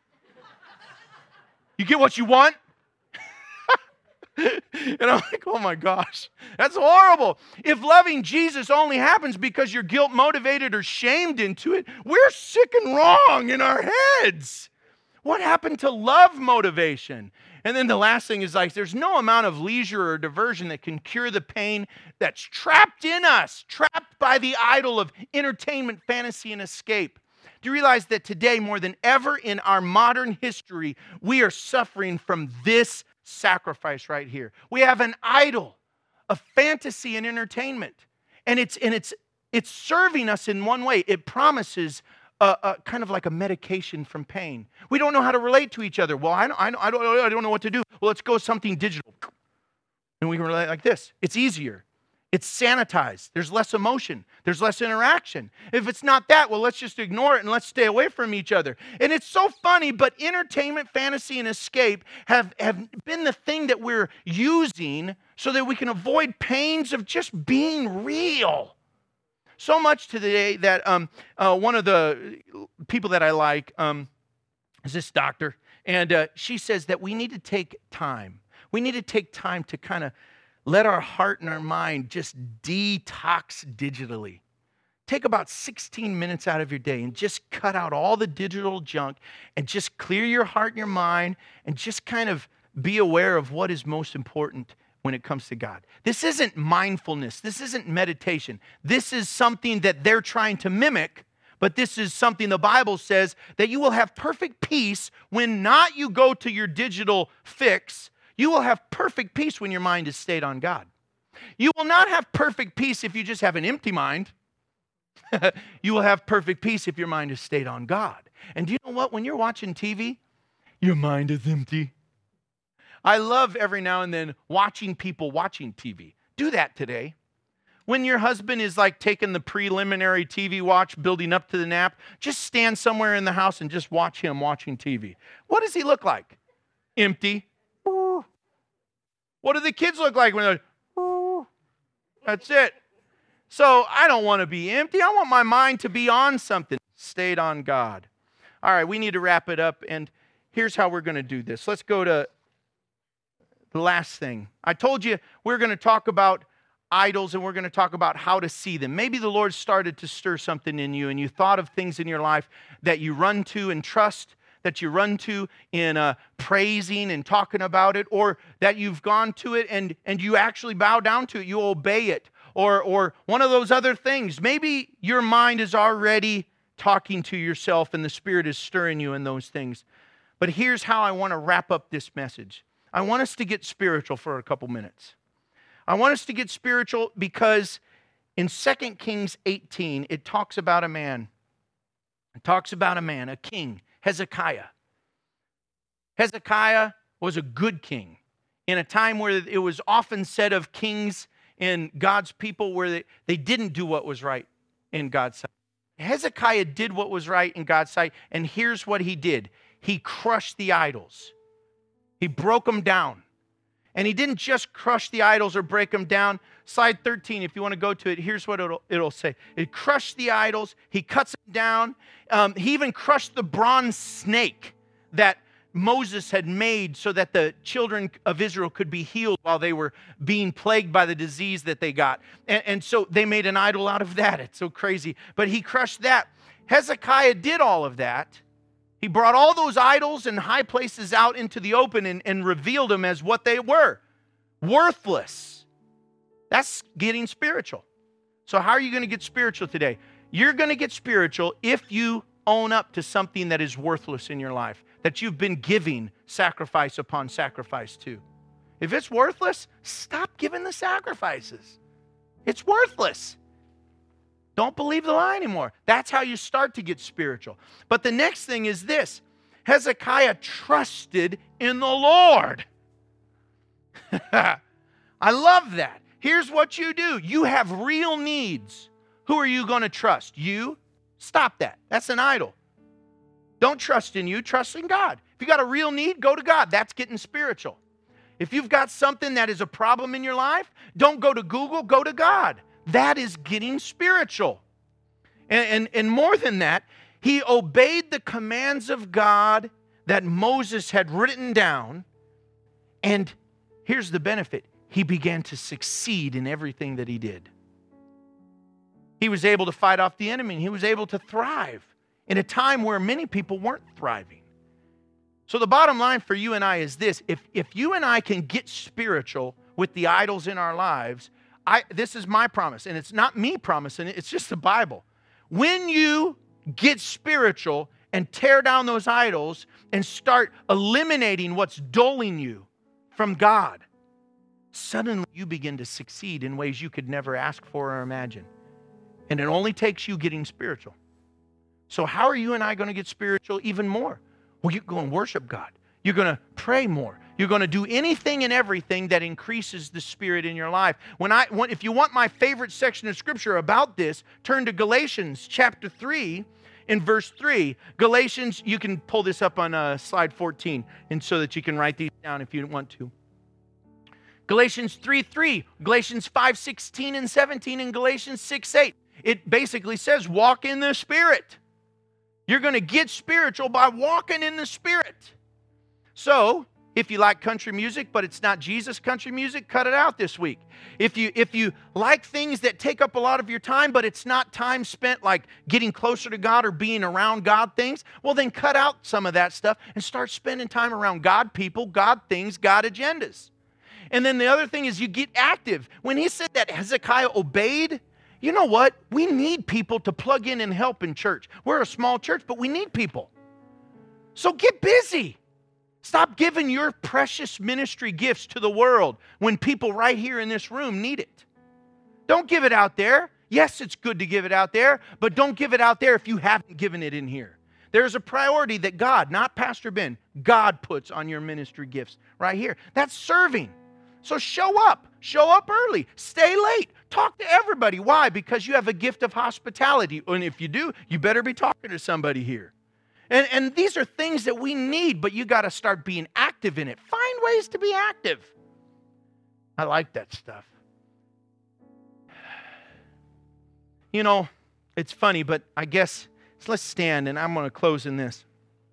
You get what you want? And I'm like, oh my gosh, that's horrible. If loving Jesus only happens because you're guilt motivated or shamed into it, we're sick and wrong in our heads. What happened to love motivation? And then the last thing is like, there's no amount of leisure or diversion that can cure the pain that's trapped in us, trapped by the idol of entertainment, fantasy, and escape. Do you realize that today, more than ever in our modern history, we are suffering from this sacrifice right here? We have an idol of fantasy and entertainment, and it's serving us in one way. It promises a kind of like a medication from pain. We don't know how to relate to each other. Well, I don't know what to do. Well, let's go something digital, and we can relate like this. It's easier. It's sanitized. There's less emotion. There's less interaction. If it's not that, well, let's just ignore it and let's stay away from each other. And it's so funny, but entertainment, fantasy, and escape have been the thing that we're using so that we can avoid pains of just being real. So much today that one of the people that I like is this doctor, and she says that we need to take time. We need to take time to kind of let our heart and our mind just detox digitally. Take about 16 minutes out of your day and just cut out all the digital junk and just clear your heart and your mind and just kind of be aware of what is most important when it comes to God. This isn't mindfulness. This isn't meditation. This is something that they're trying to mimic, but this is something the Bible says that you will have perfect peace when not you go to your digital fix. You will have perfect peace when your mind is stayed on God. You will not have perfect peace if you just have an empty mind. You will have perfect peace if your mind is stayed on God. And do you know what? When you're watching TV, your mind is empty. I love every now and then watching people watching TV. Do that today. When your husband is like taking the preliminary TV watch, building up to the nap, just stand somewhere in the house and just watch him watching TV. What does he look like? Empty. What do the kids look like when they're, that's it. So I don't want to be empty. I want my mind to be on something, stayed on God. All right, we need to wrap it up, and here's how we're going to do this. Let's go to the last thing. I told you we're going to talk about idols, and we're going to talk about how to see them. Maybe the Lord started to stir something in you, and you thought of things in your life that you run to and trust, that you run to in praising and talking about it, or that you've gone to it and you actually bow down to it, you obey it, or one of those other things. Maybe your mind is already talking to yourself and the Spirit is stirring you in those things. But here's how I want to wrap up this message. I want us to get spiritual for a couple minutes. I want us to get spiritual because in 2 Kings 18, it talks about a man. It talks about a man, a king, Hezekiah. Hezekiah was a good king in a time where it was often said of kings in God's people where they didn't do what was right in God's sight. Hezekiah did what was right in God's sight, and here's what he did. He crushed the idols. He broke them down. And he didn't just crush the idols or break them down. Slide 13, if you want to go to it, here's what it'll say. It crushed the idols. He cuts them down. He even crushed the bronze snake that Moses had made so that the children of Israel could be healed while they were being plagued by the disease that they got. And so they made an idol out of that. It's so crazy. But he crushed that. Hezekiah did all of that. He brought all those idols and high places out into the open and revealed them as what they were. Worthless. That's getting spiritual. So how are you going to get spiritual today? You're going to get spiritual if you own up to something that is worthless in your life, that you've been giving sacrifice upon sacrifice to. If it's worthless, stop giving the sacrifices. It's worthless. Don't believe the lie anymore. That's how you start to get spiritual. But the next thing is this. Hezekiah trusted in the Lord. I love that. Here's what you do. You have real needs. Who are you going to trust? You? Stop that. That's an idol. Don't trust in you. Trust in God. If you got a real need, go to God. That's getting spiritual. If you've got something that is a problem in your life, don't go to Google. Go to God. That is getting spiritual. And more than that, he obeyed the commands of God that Moses had written down. And here's the benefit. He began to succeed in everything that he did. He was able to fight off the enemy, and he was able to thrive in a time where many people weren't thriving. So the bottom line for you and I is this. If you and I can get spiritual with the idols in our lives, this is my promise, and it's not me promising it, it's just the Bible. When you get spiritual and tear down those idols and start eliminating what's dulling you from God, suddenly you begin to succeed in ways you could never ask for or imagine. And it only takes you getting spiritual. So how are you and I going to get spiritual even more? Well, you're going to worship God. You're going to pray more. You're going to do anything and everything that increases the Spirit in your life. If you want my favorite section of Scripture about this, turn to Galatians chapter 3 in verse 3. Galatians, you can pull this up on slide 14 and so that you can write these down if you want to. Galatians 3:3, Galatians 5:16 and 17, and Galatians 6:8. It basically says, walk in the Spirit. You're going to get spiritual by walking in the Spirit. So, if you like country music, but it's not Jesus country music, cut it out this week. If you like things that take up a lot of your time, but it's not time spent like getting closer to God or being around God things, well then cut out some of that stuff and start spending time around God people, God things, God agendas. And then the other thing is you get active. When he said that Hezekiah obeyed, you know what? We need people to plug in and help in church. We're a small church, but we need people. So get busy. Stop giving your precious ministry gifts to the world when people right here in this room need it. Don't give it out there. Yes, it's good to give it out there, but don't give it out there if you haven't given it in here. There's a priority that God, not Pastor Ben, God puts on your ministry gifts right here. That's serving. So show up. Show up early. Stay late. Talk to everybody. Why? Because you have a gift of hospitality. And if you do, you better be talking to somebody here. And these are things that we need, but you got to start being active in it. Find ways to be active. I like that stuff. You know, it's funny, but I guess, let's stand, and I'm going to close in this.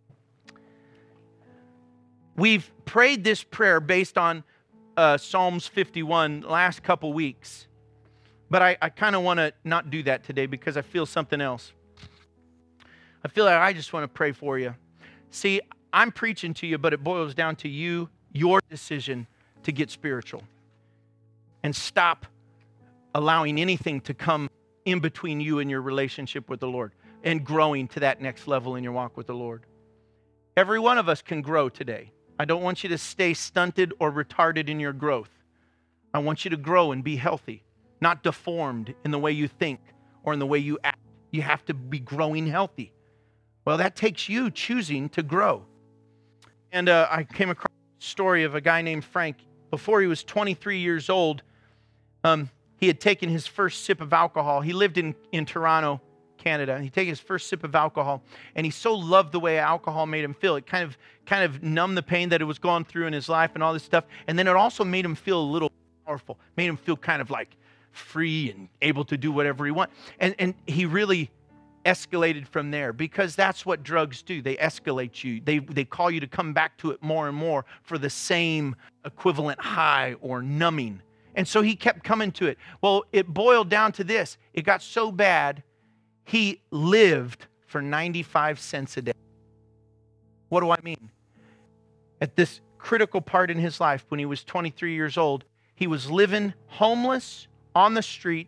We've prayed this prayer based on Psalms 51 last couple weeks. But I kind of want to not do that today because I feel something else. I feel like I just want to pray for you. See, I'm preaching to you, but it boils down to you, your decision to get spiritual. And stop allowing anything to come in between you and your relationship with the Lord and growing to that next level in your walk with the Lord. Every one of us can grow today. I don't want you to stay stunted or retarded in your growth. I want you to grow and be healthy, not deformed in the way you think or in the way you act. You have to be growing healthy. Well, that takes you choosing to grow. And I came across a story of a guy named Frank. Before he was 23 years old, he had taken his first sip of alcohol. He lived in Toronto, Canada. He took his first sip of alcohol, and he so loved the way alcohol made him feel. It kind of numbed the pain that it was going through in his life and all this stuff. And then it also made him feel a little powerful, made him feel kind of like free and able to do whatever he wants. And he really escalated from there because that's what drugs do. They escalate you. They call you to come back to it more and more for the same equivalent high or numbing. And so he kept coming to it. Well, it boiled down to this. It got so bad, he lived for 95 cents a day. What do I mean? At this critical part in his life, when he was 23 years old, he was living homeless on the streets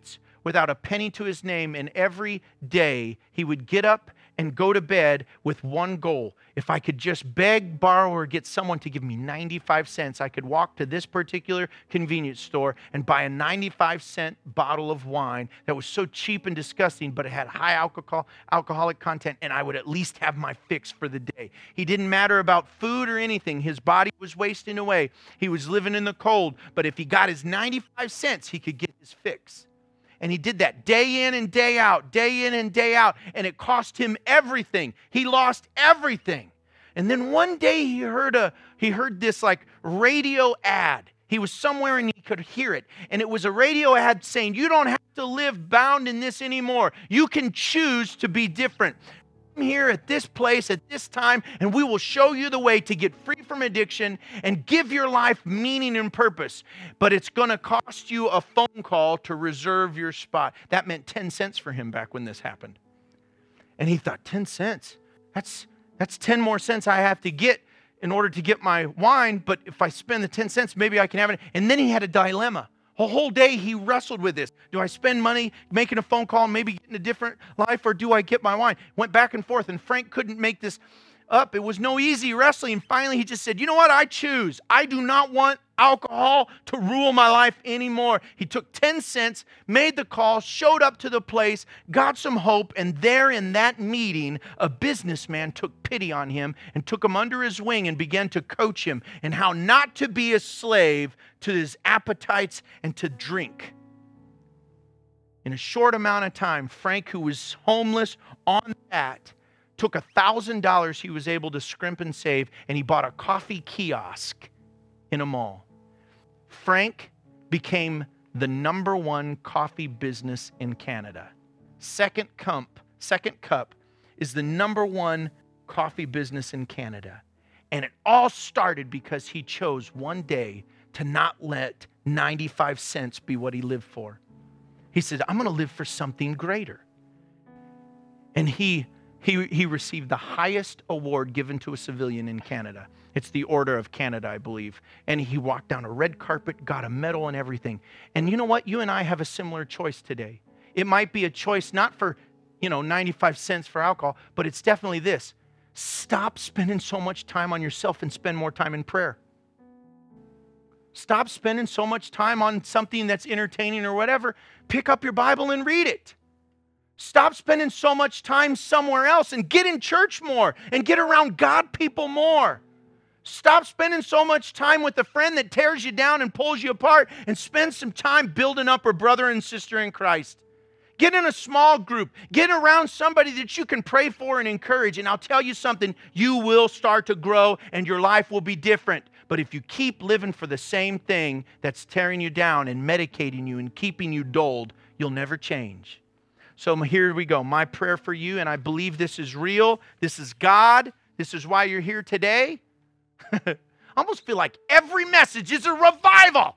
without a penny to his name, and every day he would get up and go to bed with one goal. If I could just beg, borrow, or get someone to give me 95 cents, I could walk to this particular convenience store and buy a 95-cent bottle of wine that was so cheap and disgusting, but it had high alcoholic content, and I would at least have my fix for the day. He didn't matter about food or anything. His body was wasting away. He was living in the cold, but if he got his 95 cents, he could get his fix. And he did that day in and day out, and it cost him everything. He lost everything. And then one day he heard this like radio ad. He was somewhere and he could hear it. And it was a radio ad saying, you don't have to live bound in this anymore. You can choose to be different. Here at this place at this time, and we will show you the way to get free from addiction and give your life meaning and purpose. But it's going to cost you a phone call to reserve your spot. That meant 10 cents for him back when this happened. And he thought, 10 cents? That's 10 more cents I have to get in order to get my wine, but if I spend the 10 cents, maybe I can have it. And then he had a dilemma. A whole day he wrestled with this. Do I spend money making a phone call and maybe getting a different life, or do I get my wine? Went back and forth, and Frank couldn't make this up. It was no easy wrestling. Finally, he just said, you know what? I choose. I do not want alcohol to rule my life anymore. He took 10 cents, made the call, showed up to the place, got some hope, and there in that meeting, a businessman took pity on him and took him under his wing and began to coach him in how not to be a slave to his appetites and to drink. In a short amount of time, Frank, who was homeless on that, took $1,000 he was able to scrimp and save, and he bought a coffee kiosk in a mall. Frank became the #1 coffee business in Canada. Second Cup is the #1 coffee business in Canada. And it all started because he chose one day to not let 95 cents be what he lived for. He said, I'm going to live for something greater. And he received the highest award given to a civilian in Canada. It's the Order of Canada, I believe. And he walked down a red carpet, got a medal and everything. And you know what? You and I have a similar choice today. It might be a choice not for, 95 cents for alcohol, but it's definitely this. Stop spending so much time on yourself and spend more time in prayer. Stop spending so much time on something that's entertaining or whatever. Pick up your Bible and read it. Stop spending so much time somewhere else and get in church more and get around God people more. Stop spending so much time with a friend that tears you down and pulls you apart, and spend some time building up a brother and sister in Christ. Get in a small group. Get around somebody that you can pray for and encourage. And I'll tell you something, you will start to grow and your life will be different. But if you keep living for the same thing that's tearing you down and medicating you and keeping you dulled, you'll never change. So here we go. My prayer for you, and I believe this is real. This is God. This is why you're here today. I almost feel like every message is a revival.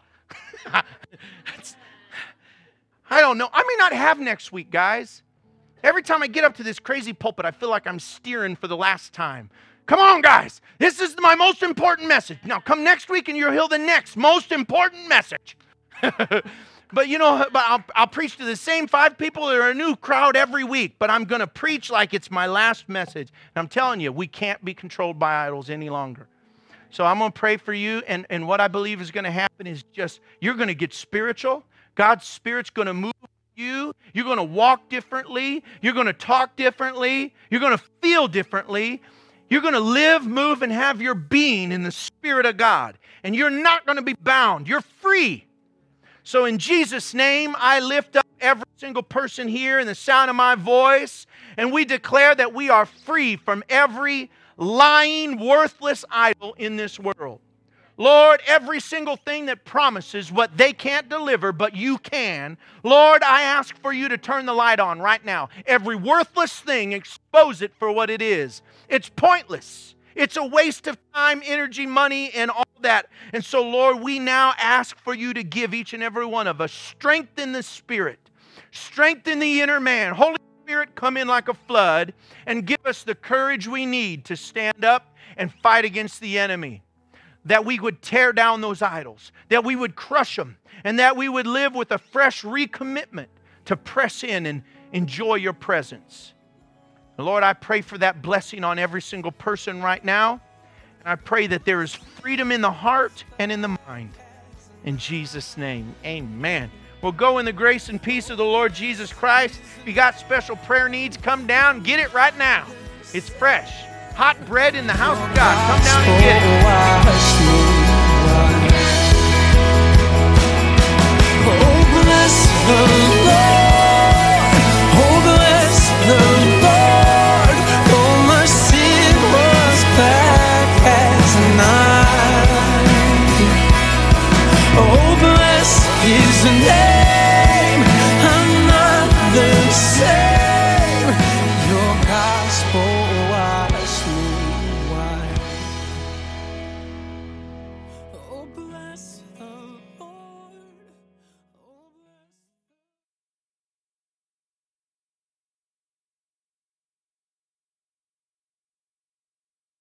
I don't know. I may not have next week, guys. Every time I get up to this crazy pulpit, I feel like I'm steering for the last time. Come on, guys. This is my most important message. Now, come next week and you'll hear the next most important message. But I'll preach to the same 5 people. There are a new crowd every week. But I'm going to preach like it's my last message. And I'm telling you, we can't be controlled by idols any longer. So I'm going to pray for you. And what I believe is going to happen is just, you're going to get spiritual. God's Spirit's going to move you. You're going to walk differently. You're going to talk differently. You're going to feel differently. You're going to live, move, and have your being in the Spirit of God. And you're not going to be bound. You're free. So in Jesus' name, I lift up every single person here in the sound of my voice, and we declare that we are free from every lying, worthless idol in this world. Lord, every single thing that promises what they can't deliver, but you can, Lord, I ask for you to turn the light on right now. Every worthless thing, expose it for what it is. It's pointless. It's a waste of time, energy, money, and all that. And so, Lord, we now ask for you to give each and every one of us strength in the Spirit, strength in the inner man. Holy Spirit, come in like a flood and give us the courage we need to stand up and fight against the enemy. That we would tear down those idols, that we would crush them, and that we would live with a fresh recommitment to press in and enjoy your presence. Lord, I pray for that blessing on every single person right now. And I pray that there is freedom in the heart and in the mind. In Jesus' name, amen. Well, go in the grace and peace of the Lord Jesus Christ. If you got special prayer needs, come down, get it right now. It's fresh. Hot bread in the house of God. Come down and get it. Oh, bless the Lord. Oh, bless the Lord. Oh, my sin was black as night. Oh, bless His name. I'm not the same. Your gospel